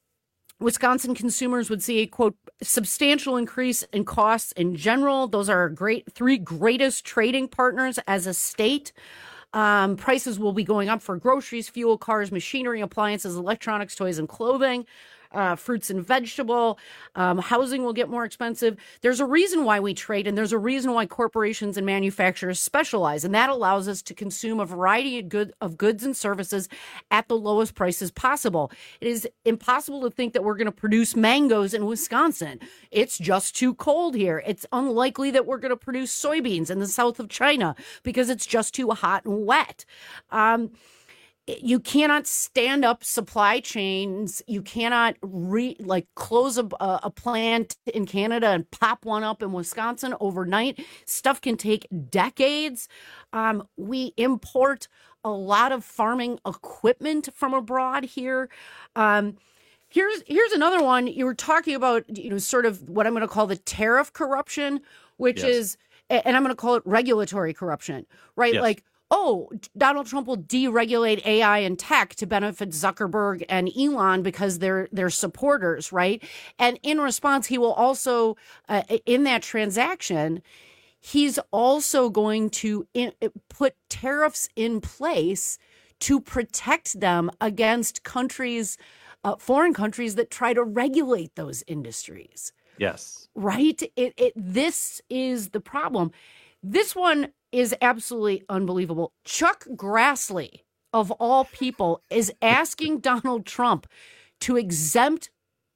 S15: Wisconsin consumers would see a, quote, substantial increase in costs in general. Those are our great three greatest trading partners as a state. Um, prices will be going up for groceries, fuel, cars, machinery, appliances, electronics, toys, and clothing. Uh, fruits and vegetable. Um, housing will get more expensive. There's a reason why we trade, and there's a reason why corporations and manufacturers specialize, and that allows us to consume a variety of, good, of goods and services at the lowest prices possible. It is impossible to think that we're going to produce mangoes in Wisconsin. It's just too cold here. It's unlikely that we're going to produce soybeans in the south of China because it's just too hot and wet. Um, you cannot stand up supply chains. You cannot re like close a, a plant in Canada and pop one up in Wisconsin overnight. Stuff can take decades. Um, we import a lot of farming equipment from abroad here. Um, here's here's another one. You were talking about, you know, sort of what I'm going to call the tariff corruption, which
S16: Yes.
S15: is, and I'm going to call it regulatory corruption, right?
S16: Yes.
S15: Like, oh, Donald Trump will deregulate A I and tech to benefit Zuckerberg and Elon because they're they're supporters, right? And in response, he will also, uh, in that transaction, he's also going to in, put tariffs in place to protect them against countries, uh, foreign countries that try to regulate those industries.
S16: Yes.
S15: Right? It, it this is the problem. This one is absolutely unbelievable. Chuck Grassley, of all people, is asking Donald Trump to exempt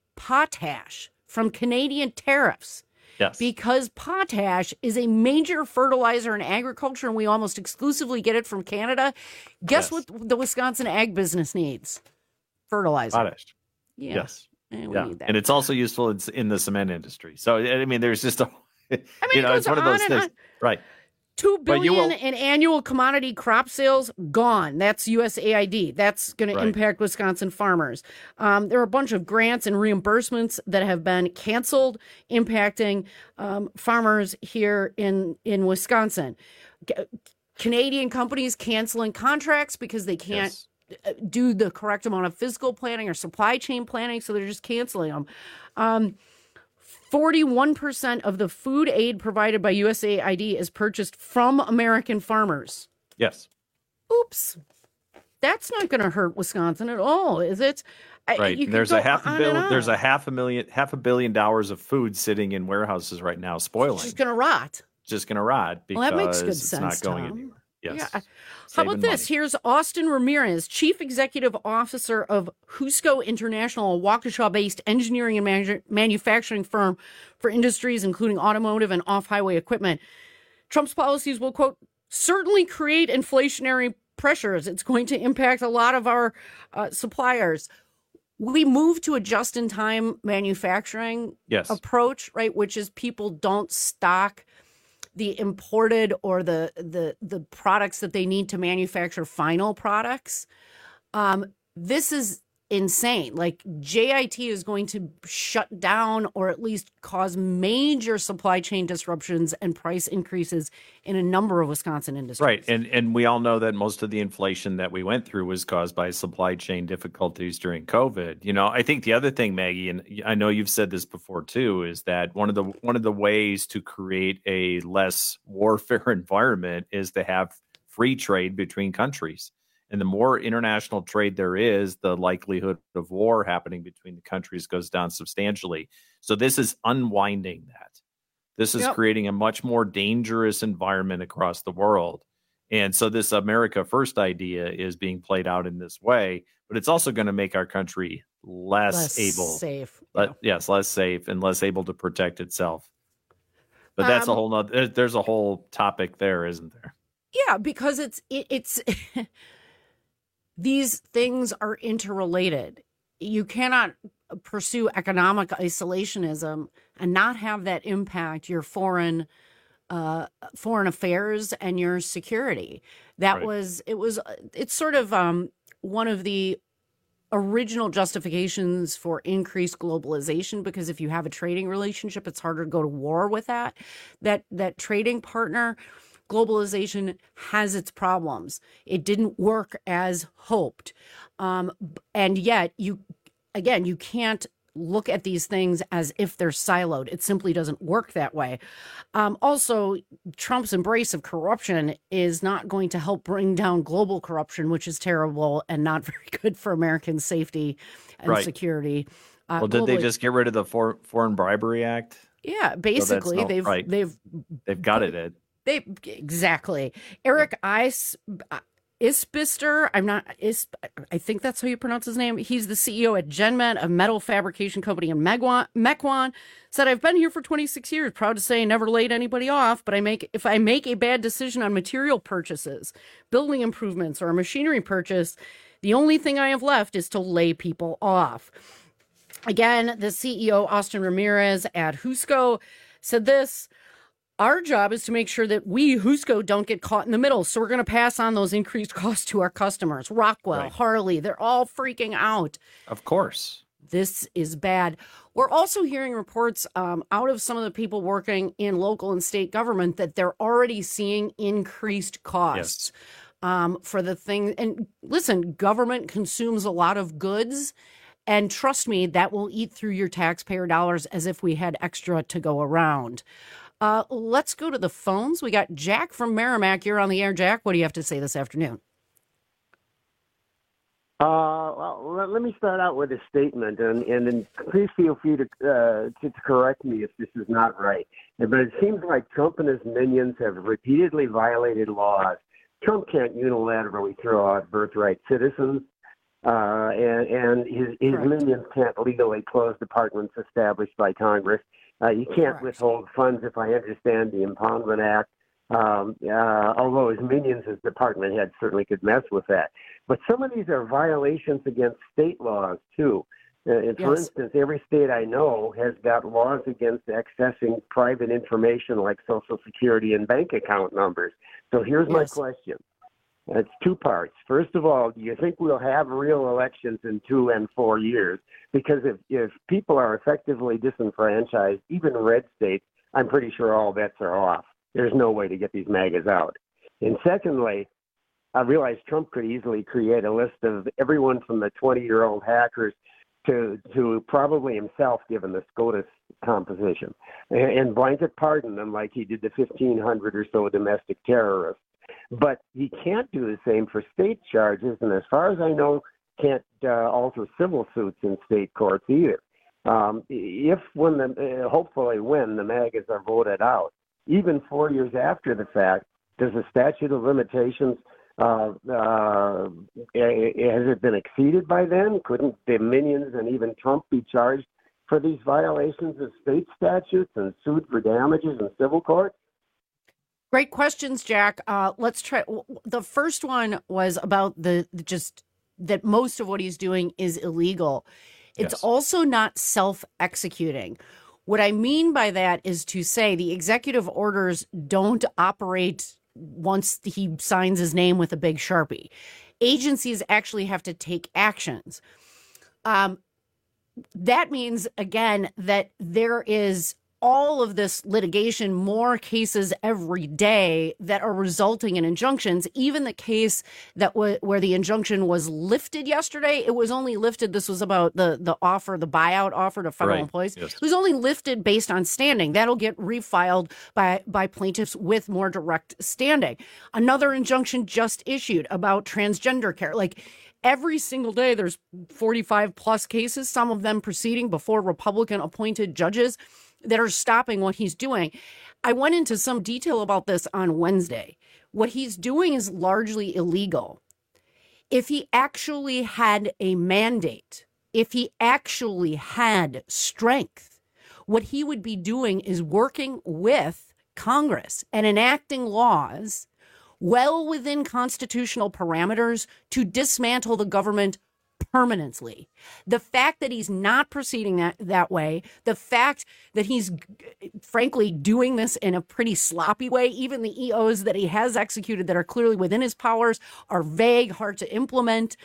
S15: potash from Canadian tariffs.
S16: Yes.
S15: Because potash is a major fertilizer in agriculture, and we almost exclusively get it from Canada. Guess
S16: Yes.
S15: what the Wisconsin ag business needs? Fertilizer.
S16: Potash.
S15: Yeah.
S16: Yes.
S15: And we
S16: Yeah.
S15: need that.
S16: And it's also useful in, in the cement industry. So, I mean, there's just a,
S15: I mean,
S16: you
S15: it
S16: know,
S15: goes
S16: it's one of
S15: on
S16: those
S15: and
S16: things.
S15: on.
S16: Right.
S15: Two
S16: But you
S15: billion
S16: will-
S15: in annual commodity crop sales gone. That's U S A I D. That's going
S16: Right.
S15: to impact Wisconsin farmers. Um, there are a bunch of grants and reimbursements that have been canceled, impacting um, farmers here in in Wisconsin. Ca- Canadian companies canceling contracts because they can't uh, do the correct amount of physical planning or supply chain planning, so they're just canceling them. Um, forty-one percent of the food aid provided by U S A I D is purchased from American farmers.
S16: Yes.
S15: Oops. That's not going to hurt Wisconsin at all, is it? I-
S16: Right.
S15: you could
S16: There's
S15: go
S16: a half a
S15: on
S16: bill.
S15: and on.
S16: There's a half a million, half a billion dollars of food sitting in warehouses right now, spoiling.
S15: It's just going to rot.
S16: Just going to rot because
S15: Well, that makes good
S16: it's
S15: sense,
S16: not going
S15: Tom.
S16: anywhere. Yes.
S15: Yeah. How
S16: Saving
S15: about this?
S16: money.
S15: Here's Austin Ramirez, Chief Executive Officer of Husco International, a Waukesha-based engineering and manu- manufacturing firm for industries including automotive and off-highway equipment. Trump's policies will, quote, certainly create inflationary pressures. It's going to impact a lot of our uh, suppliers. We moved to a just-in-time manufacturing
S16: Yes.
S15: approach, right, which is people don't stock the imported or the the the products that they need to manufacture final products. Um, this is insane. Like J I T is going to shut down or at least cause major supply chain disruptions and price increases in a number of Wisconsin industries.
S16: Right. And and we all know that most of the inflation that we went through was caused by supply chain difficulties during COVID. You know, I think the other thing, Maggie, and I know you've said this before too, is that one of the one of the ways to create a less warfare environment is to have free trade between countries. And the more international trade there is, the likelihood of war happening between the countries goes down substantially. So this is unwinding that. This is
S15: Yep.
S16: creating a much more dangerous environment across the world. And so this America First idea is being played out in this way, but it's also going to make our country less,
S15: Less
S16: able,
S15: safe.
S16: le- yes, less safe and less able to protect itself. But that's a
S15: Um,
S16: whole nother, there's a whole topic there, isn't there?
S15: Yeah, because it's it, it's these things are interrelated. You cannot pursue economic isolationism and not have that impact your foreign uh, foreign affairs and your security. That
S2: Right.
S15: was it was it's sort of um, one of the original justifications for increased globalization, because if you have a trading relationship, it's harder to go to war with that that that trading partner. Globalization has its problems. It didn't work as hoped. Um, b- and yet, you, again, you can't look at these things as if they're siloed. It simply doesn't work that way. Um, also, Trump's embrace of corruption is not going to help bring down global corruption, which is terrible and not very good for American safety and
S16: Right.
S15: security. Uh,
S16: Well, did they
S15: globally-
S16: just get rid of the For- Foreign Bribery Act?
S15: Yeah,
S16: So that's
S15: basically,
S16: no-
S15: they've
S16: right.
S15: they've
S16: They've got it. Ed.
S15: They exactly. Eric Ice uh, Isbister, I'm not, Is, I think that's how you pronounce his name. He's the C E O at GenMed, a metal fabrication company in Mequon, Mequon, said, I've been here for twenty-six years. Proud to say I never laid anybody off, but I make if I make a bad decision on material purchases, building improvements, or a machinery purchase, the only thing I have left is to lay people off. Again, the C E O, Austin Ramirez at Husco, said this. Our job is to make sure that we, Husco, don't get caught in the middle. So we're going to pass on those increased costs to our customers. Rockwell, right. Harley, they're all freaking out.
S16: Of course.
S15: This is bad. We're also hearing reports um, out of some of the people working in local and state government that they're already seeing increased costs yes. um, for the thing. And listen, government consumes a lot of goods. And trust me, that will eat through your taxpayer dollars as if we had extra to go around. Uh, let's go to the phones. We got Jack from Merrimack. You're on the air, Jack. What do you have to say this afternoon?
S2: Uh, well, let, let me start out with a statement, and, and then please feel free to, uh, to, to correct me if this is not right. But it seems like Trump and his minions have repeatedly violated laws. Trump can't unilaterally throw out birthright citizens, uh, and, and his, his minions can't legally close departments established by Congress. Uh, you can't Correct. withhold funds, if I understand the Impoundment Act, um, uh, although his minions as department heads certainly could mess with that. But some of these are violations against state laws, too. Uh, and for yes. instance, every state I know has got laws against accessing private information like Social Security and bank account numbers. So here's yes. my question. It's two parts. First of all, do you think we'll have real elections in two and four years? Because if, if people are effectively disenfranchised, even red states, I'm pretty sure all bets are off. There's no way to get these MAGAs out. And secondly, I realize Trump could easily create a list of everyone from the twenty-year-old hackers to to probably himself, given the SCOTUS composition, and, and blanket pardon them like he did the fifteen hundred or so domestic terrorists. But he can't do the same for state charges, and as far as I know, can't uh, alter civil suits in state courts either. Um, if, when the, uh, hopefully when the MAGAs are voted out, even four years after the fact, does the statute of limitations, uh, uh, has it been exceeded by then? Couldn't the minions and even Trump be charged for these violations of state statutes and sued for damages in civil court?
S15: Great questions, Jack. Uh, let's try. The first one was about the just that most of what he's doing is illegal. It's yes. also not self-executing. What I mean by that is to say the executive orders don't operate once he signs his name with a big Sharpie. Agencies actually have to take actions. Um, that means, again, that there is all of this litigation, more cases every day that are resulting in injunctions. Even the case that w- where the injunction was lifted yesterday, it was only lifted. This was about the, the offer, the buyout offer to federal right. employees. Yes. It was only lifted based on standing. That'll get refiled by, by plaintiffs with more direct standing. Another injunction just issued about transgender care. Like, every single day, there's forty-five plus cases, some of them proceeding before Republican appointed judges that are stopping what he's doing. I went into some detail about this on Wednesday. What he's doing is largely illegal. If he actually had a mandate, if he actually had strength, what he would be doing is working with Congress and enacting laws well within constitutional parameters to dismantle the government permanently. The fact that he's not proceeding that, that way, the fact that he's frankly doing this in a pretty sloppy way, even the E Os that he has executed that are clearly within his powers are vague, hard to implement.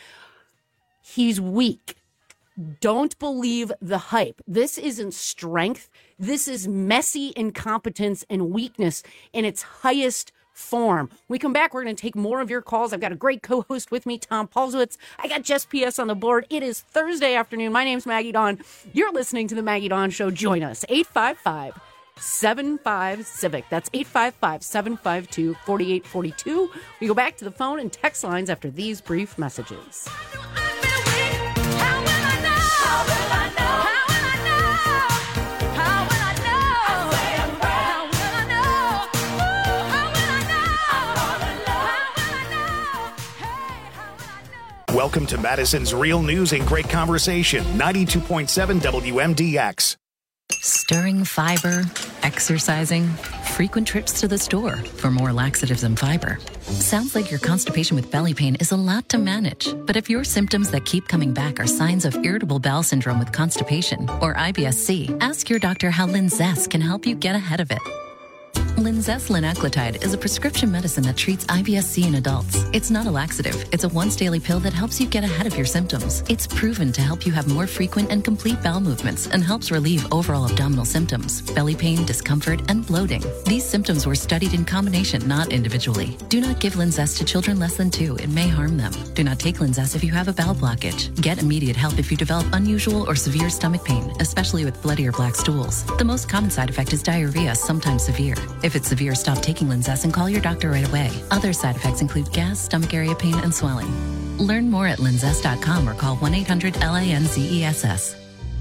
S15: He's weak. Don't believe the hype. This isn't strength. This is messy incompetence and weakness in its highest form. When we come back, we're going to take more of your calls. I've got a great co-host with me, Tom Paulswitz. I got Jess P S on the board. It is Thursday afternoon. My name's Maggie Dawn. You're listening to the Maggie Dawn Show. Join us. eight five five, seven five, CIVIC. That's eight five five, seven five two, four eight four two. We go back to the phone and text lines after these brief messages.
S1: Welcome to Madison's Real News and Great Conversation, ninety-two point seven W M D X.
S4: Stirring fiber, exercising, frequent trips to the store for more laxatives and fiber. Sounds like your constipation with belly pain is a lot to manage. But if your symptoms that keep coming back are signs of irritable bowel syndrome with constipation or I B S C, ask your doctor how Linzess can help you get ahead of it. Linzess linaclotide is a prescription medicine that treats I B S C in adults. It's not a laxative. It's a once-daily pill that helps you get ahead of your symptoms. It's proven to help you have more frequent and complete bowel movements and helps relieve overall abdominal symptoms, belly pain, discomfort, and bloating. These symptoms were studied in combination, not individually. Do not give Linzess to children less than two. It may harm them. Do not take Linzess if you have a bowel blockage. Get immediate help if you develop unusual or severe stomach pain, especially with bloody or black stools. The most common side effect is diarrhea, sometimes severe. If it's severe, stop taking Linzess and call your doctor right away. Other side effects include gas, stomach area pain, and swelling. Learn more at linzess dot com or call one eight hundred L I N Z E S S.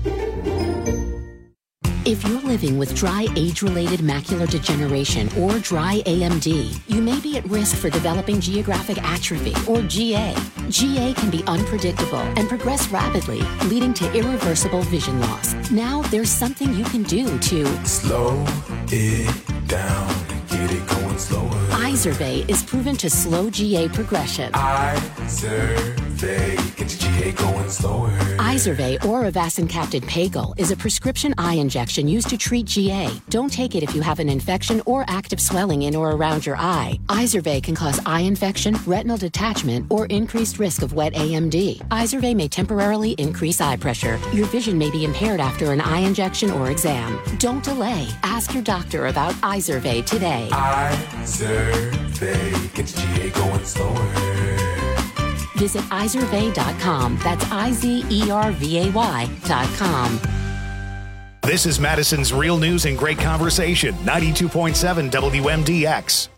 S6: If you're living with dry age-related macular degeneration or dry A M D, you may be at risk for developing geographic atrophy or G A. G A can be unpredictable and progress rapidly, leading to irreversible vision loss. Now there's something you can do to
S7: slow it down and get it going slower.
S6: Izervay is proven to slow G A progression.
S7: Izervay gets G A going slower.
S6: Izervay or avacincaptad pagel is a prescription eye injection used to treat G A. Don't take it if you have an infection or active swelling in or around your eye. Izervay can cause eye infection, retinal detachment, or increased risk of wet A M D. Izervay may temporarily increase eye pressure. Your vision may be impaired after an eye injection or exam. Don't delay. Ask your doctor about Izervay today.
S7: Izervay gets G A going slower.
S6: Visit izervay dot com. That's I Z E R V A Y dot com.
S1: This is Madison's Real News and Great Conversation, ninety-two point seven W M D X.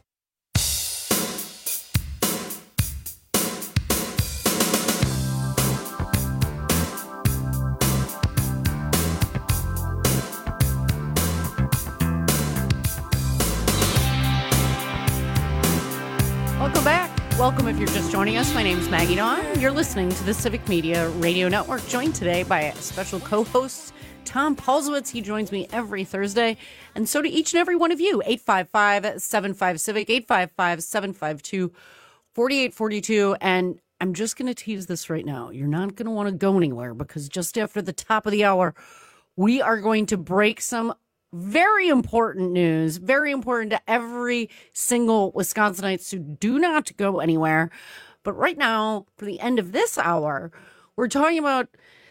S15: Welcome back. Welcome if you're just joining us. My name is Maggie Dawn. You're listening to the Civic Media Radio Network, joined today by a special co-host, Tom Paulsowitz. He joins me every Thursday, and so do each and every one of you. eight five five, seven five, CIVIC, eight five five, seven five two, four eight four two. And I'm just going to tease this right now. You're not going to want to go anywhere, because just after the top of the hour, we are going to break some very important news, very important to every single Wisconsinite, so do not go anywhere. But right now, for the end of this hour, we're talking about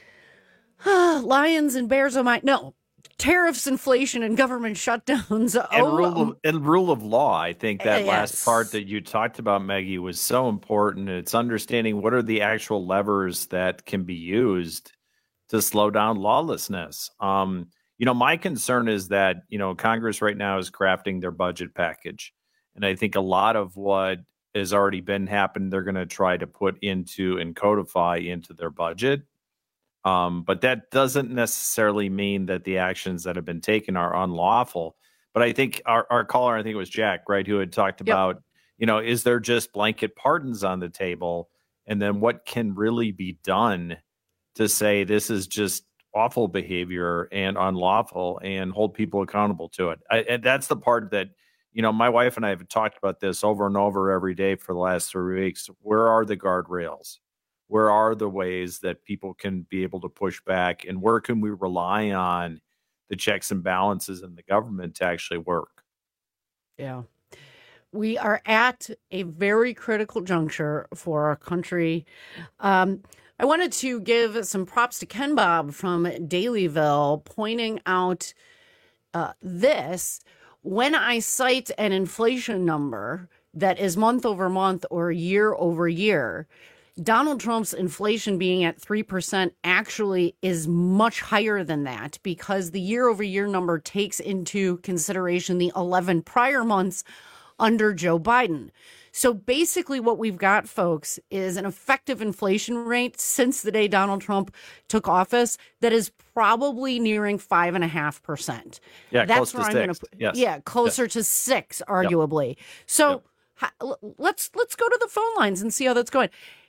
S15: uh, lions and bears. Oh my, no, tariffs, inflation, and government shutdowns.
S16: And,
S15: oh,
S16: rule of, and rule of law. I think that
S15: Yes.
S16: last part that you talked about, Maggie, was so important. It's understanding what are the actual levers that can be used to slow down lawlessness. Um, You know, my concern is that, you know, Congress right now is crafting their budget package. And I think a lot of what has already been happened, they're going to try to put into and codify into their budget. Um, but that doesn't necessarily mean that the actions that have been taken are unlawful. But I think our, our caller, I think it was Jack, right, who had talked
S15: Yep.
S16: about, you know, is there just blanket pardons on the table? And then what can really be done to say this is just awful behavior and unlawful and hold people accountable to it. I, and that's the part that, you know, my wife and I have talked about this over and over every day for the last three weeks. Where are the guardrails? Where are the ways that people can be able to push back? And where can we rely on the checks and balances in the government to actually work?
S15: Yeah. We are at a very critical juncture for our country. Um, I wanted to give some props to Ken Bob from Dalyville, pointing out uh, this. When I cite an inflation number that is month over month or year over year, Donald Trump's inflation being at three percent actually is much higher than that, because the year over year number takes into consideration the eleven prior months under Joe Biden. So basically what we've got, folks, is an effective inflation rate since the day Donald Trump took office that is probably nearing five and a half percent.
S16: Yeah,
S15: That's
S16: close
S15: where
S16: to
S15: I'm
S16: six.
S15: gonna put,
S16: Yes.
S15: yeah, closer
S16: Yes.
S15: to six, arguably. So
S16: Yep.
S15: ha- l- let's let's go to the phone lines and see how that's going.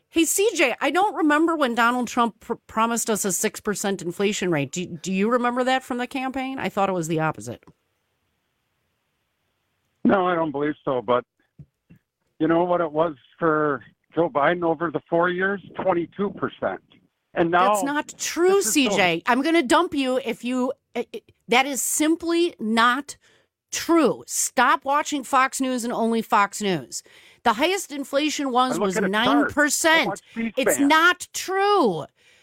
S15: Hey, C J, I don't remember when Donald Trump pr- promised us a six percent inflation rate. Do, do you remember that from the campaign? I thought it was the opposite.
S8: No, I don't believe so. But you know what it was for Joe Biden over the four years? twenty-two percent. And now
S15: that's not true, C J. So- I'm going to dump you if you. It, that is simply not true. Stop watching Fox News and only Fox News. The highest inflation was was nine percent. It's not true.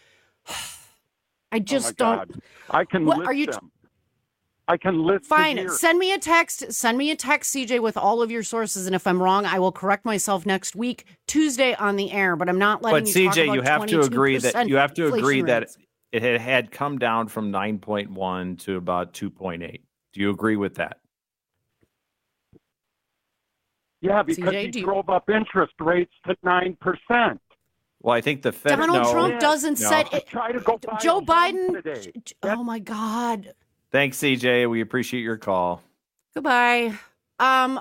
S15: I just
S8: oh
S15: don't.
S8: God. I can
S15: what,
S8: list
S15: are you,
S8: them. I can list.
S15: Fine. Send me a text. Send me a text, C J, with all of your sources. And if I'm wrong, I will correct myself next week, Tuesday on the air. But I'm not letting
S16: but
S15: you
S16: C J,
S15: talk about
S16: you have to agree that you have to agree
S15: rates.
S16: that it had, had come down from nine point one to about two point eight. Do you agree with that?
S8: Yeah, because
S15: C J,
S8: he
S15: do you...
S8: drove up interest rates to nine percent.
S16: Well, I think the Fed.
S15: Donald
S16: no,
S15: Trump doesn't
S16: no.
S15: set it.
S8: Try to go buy
S15: Joe
S8: a
S15: Biden.
S8: today.
S15: Oh my God.
S16: Thanks, C J. We appreciate your call.
S15: Goodbye. Um,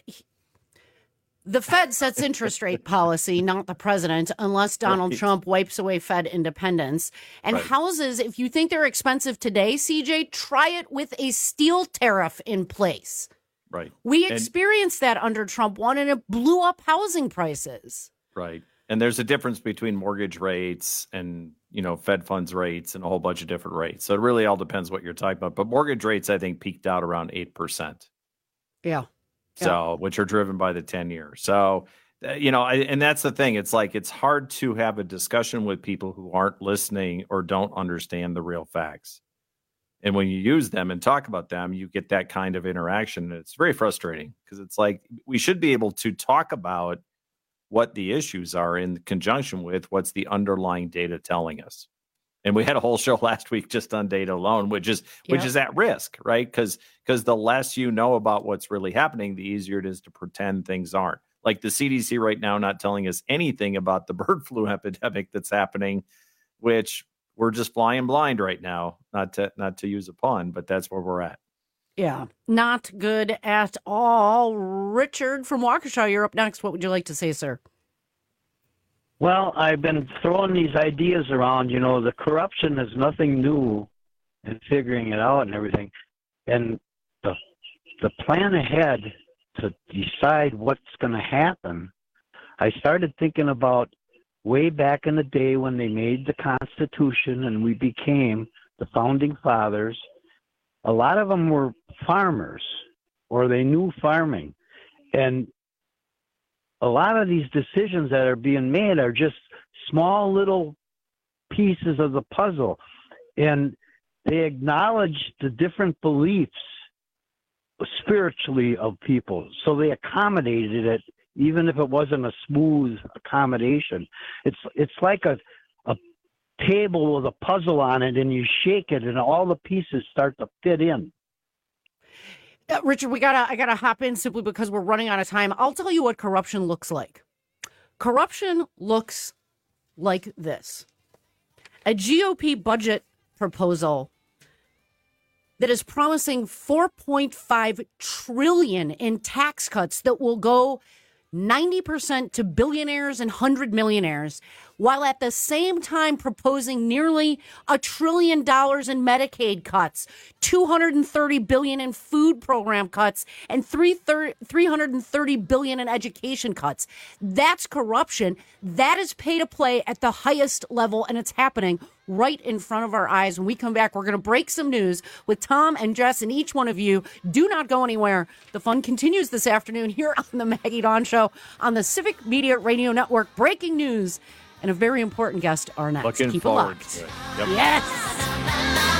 S15: the Fed sets interest rate policy, not the president, unless Donald
S16: Right.
S15: Trump wipes away Fed independence. And
S16: Right.
S15: houses, if you think they're expensive today, C J, try it with a steel tariff in place.
S16: Right.
S15: We
S16: And-
S15: experienced that under Trump one, and it blew up housing prices.
S16: Right. And there's a difference between mortgage rates and, you know, Fed funds rates and a whole bunch of different rates. So it really all depends what you're talking about. But mortgage rates, I think, peaked out around eight percent.
S15: Yeah.
S16: So, which are driven by the ten year. So, uh, you know, I, and that's the thing. It's like, it's hard to have a discussion with people who aren't listening or don't understand the real facts. And when you use them and talk about them, you get that kind of interaction. And it's very frustrating because it's like, we should be able to talk about what the issues are in conjunction with what's the underlying data telling us. And we had a whole show last week just on data alone, which is which
S15: Yep.
S16: is at risk, right? Because because the less you know about what's really happening, the easier it is to pretend things aren't. Like the C D C right now not telling us anything about the bird flu epidemic that's happening, which we're just flying blind right now. Not to not to use a pun, but that's where we're at.
S15: Yeah, not good at all. Richard from Waukesha, you're up next. What would you like to say, sir?
S9: Well, I've been throwing these ideas around. You know, the corruption is nothing new in figuring it out and everything. And the the plan ahead to decide what's going to happen, I started thinking about way back in the day when they made the Constitution and we became the Founding Fathers. A lot of them were farmers, or they knew farming. And a lot of these decisions that are being made are just small little pieces of the puzzle. And they acknowledge the different beliefs spiritually of people. So they accommodated it, even if it wasn't a smooth accommodation. It's it's like a, a table with a puzzle on it, and you shake it and all the pieces start to fit in.
S15: Uh, Richard, we gotta I gotta hop in simply because we're running out of time. I'll tell you what corruption looks like. Corruption looks like this: a G O P budget proposal that is promising four point five trillion dollars in tax cuts that will go ninety percent to billionaires and one hundred millionaires, while at the same time proposing nearly a trillion dollars in Medicaid cuts, two hundred thirty billion dollars in food program cuts, and three hundred thirty billion dollars in education cuts. That's corruption. That is pay to play at the highest level, and it's happening right in front of our eyes. When we come back, we're going to break some news with Tom and Jess, and each one of you. Do not go anywhere. The fun continues this afternoon here on the Maggie Dawn Show on the Civic Media Radio Network. Breaking news and a very important guest are next.
S16: Looking
S15: Keep
S16: forward
S15: it locked.
S16: to it. Yep.
S15: Yes.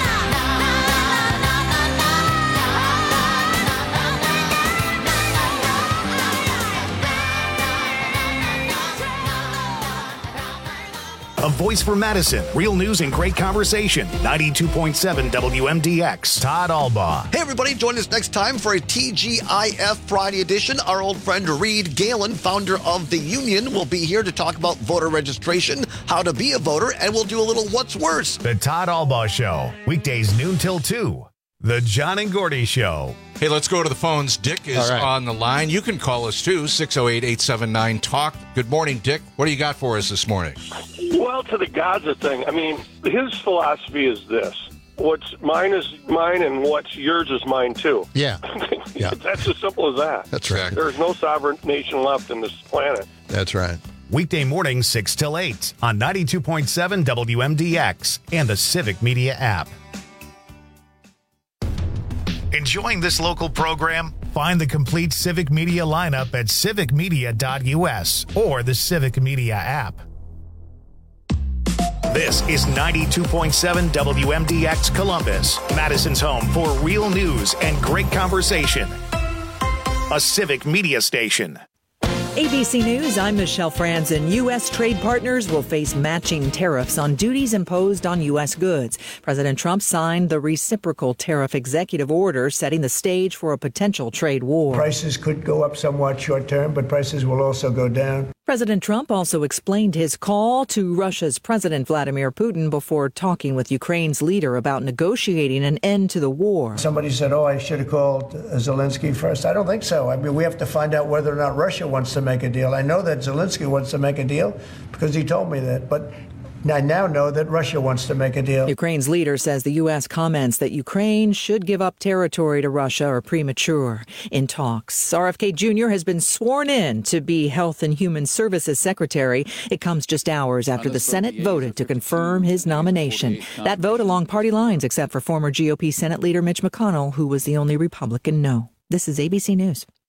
S1: A voice for Madison. Real news and great conversation. ninety-two point seven W M D X. Todd Albaugh.
S10: Hey, everybody, join us next time for a T G I F Friday edition. Our old friend Reed Galen, founder of The Union, will be here to talk about voter registration, how to be a voter, and we'll do a little What's Worse.
S1: The Todd Albaugh Show. Weekdays noon till two. The John and Gordy Show.
S11: Hey, let's go to the phones. Dick is
S1: All right.
S11: on the line. You can call us too, six oh eight, eight seven nine, talk. Good morning, Dick. What do you got for us this morning?
S12: Well, to the Gaza thing, I mean, his philosophy is this. What's mine is mine and what's yours is mine too.
S10: Yeah. yeah.
S12: That's as simple as that.
S10: That's right.
S12: There's no sovereign nation left in this planet.
S10: That's right.
S1: Weekday mornings six till eight on ninety-two point seven W M D X and the Civic Media app. Enjoying this local program? Find the complete Civic Media lineup at civic media dot U S or the Civic Media app. This is ninety-two point seven W M D X Columbus, Madison's home for real news and great conversation. A Civic Media station.
S13: A B C News, I'm Michelle Franzen. U S trade partners will face matching tariffs on duties imposed on U S goods. President Trump signed the reciprocal tariff executive order, setting the stage for a potential trade war.
S14: Prices could go up somewhat short term, but prices will also go down.
S13: President Trump also explained his call to Russia's President Vladimir Putin before talking with Ukraine's leader about negotiating an end to the war.
S14: Somebody said, oh, I should have called Zelensky first. I don't think so. I mean, we have to find out whether or not Russia wants to make a deal. I know that Zelensky wants to make a deal because he told me that, but I now know that Russia wants to make a deal.
S13: Ukraine's leader says the U S comments that Ukraine should give up territory to Russia are premature. In talks, R F K Junior has been sworn in to be Health and Human Services Secretary. It comes just hours after the Senate voted to confirm his nomination. That vote along party lines, except for former G O P Senate leader Mitch McConnell, who was the only Republican no. This is A B C News.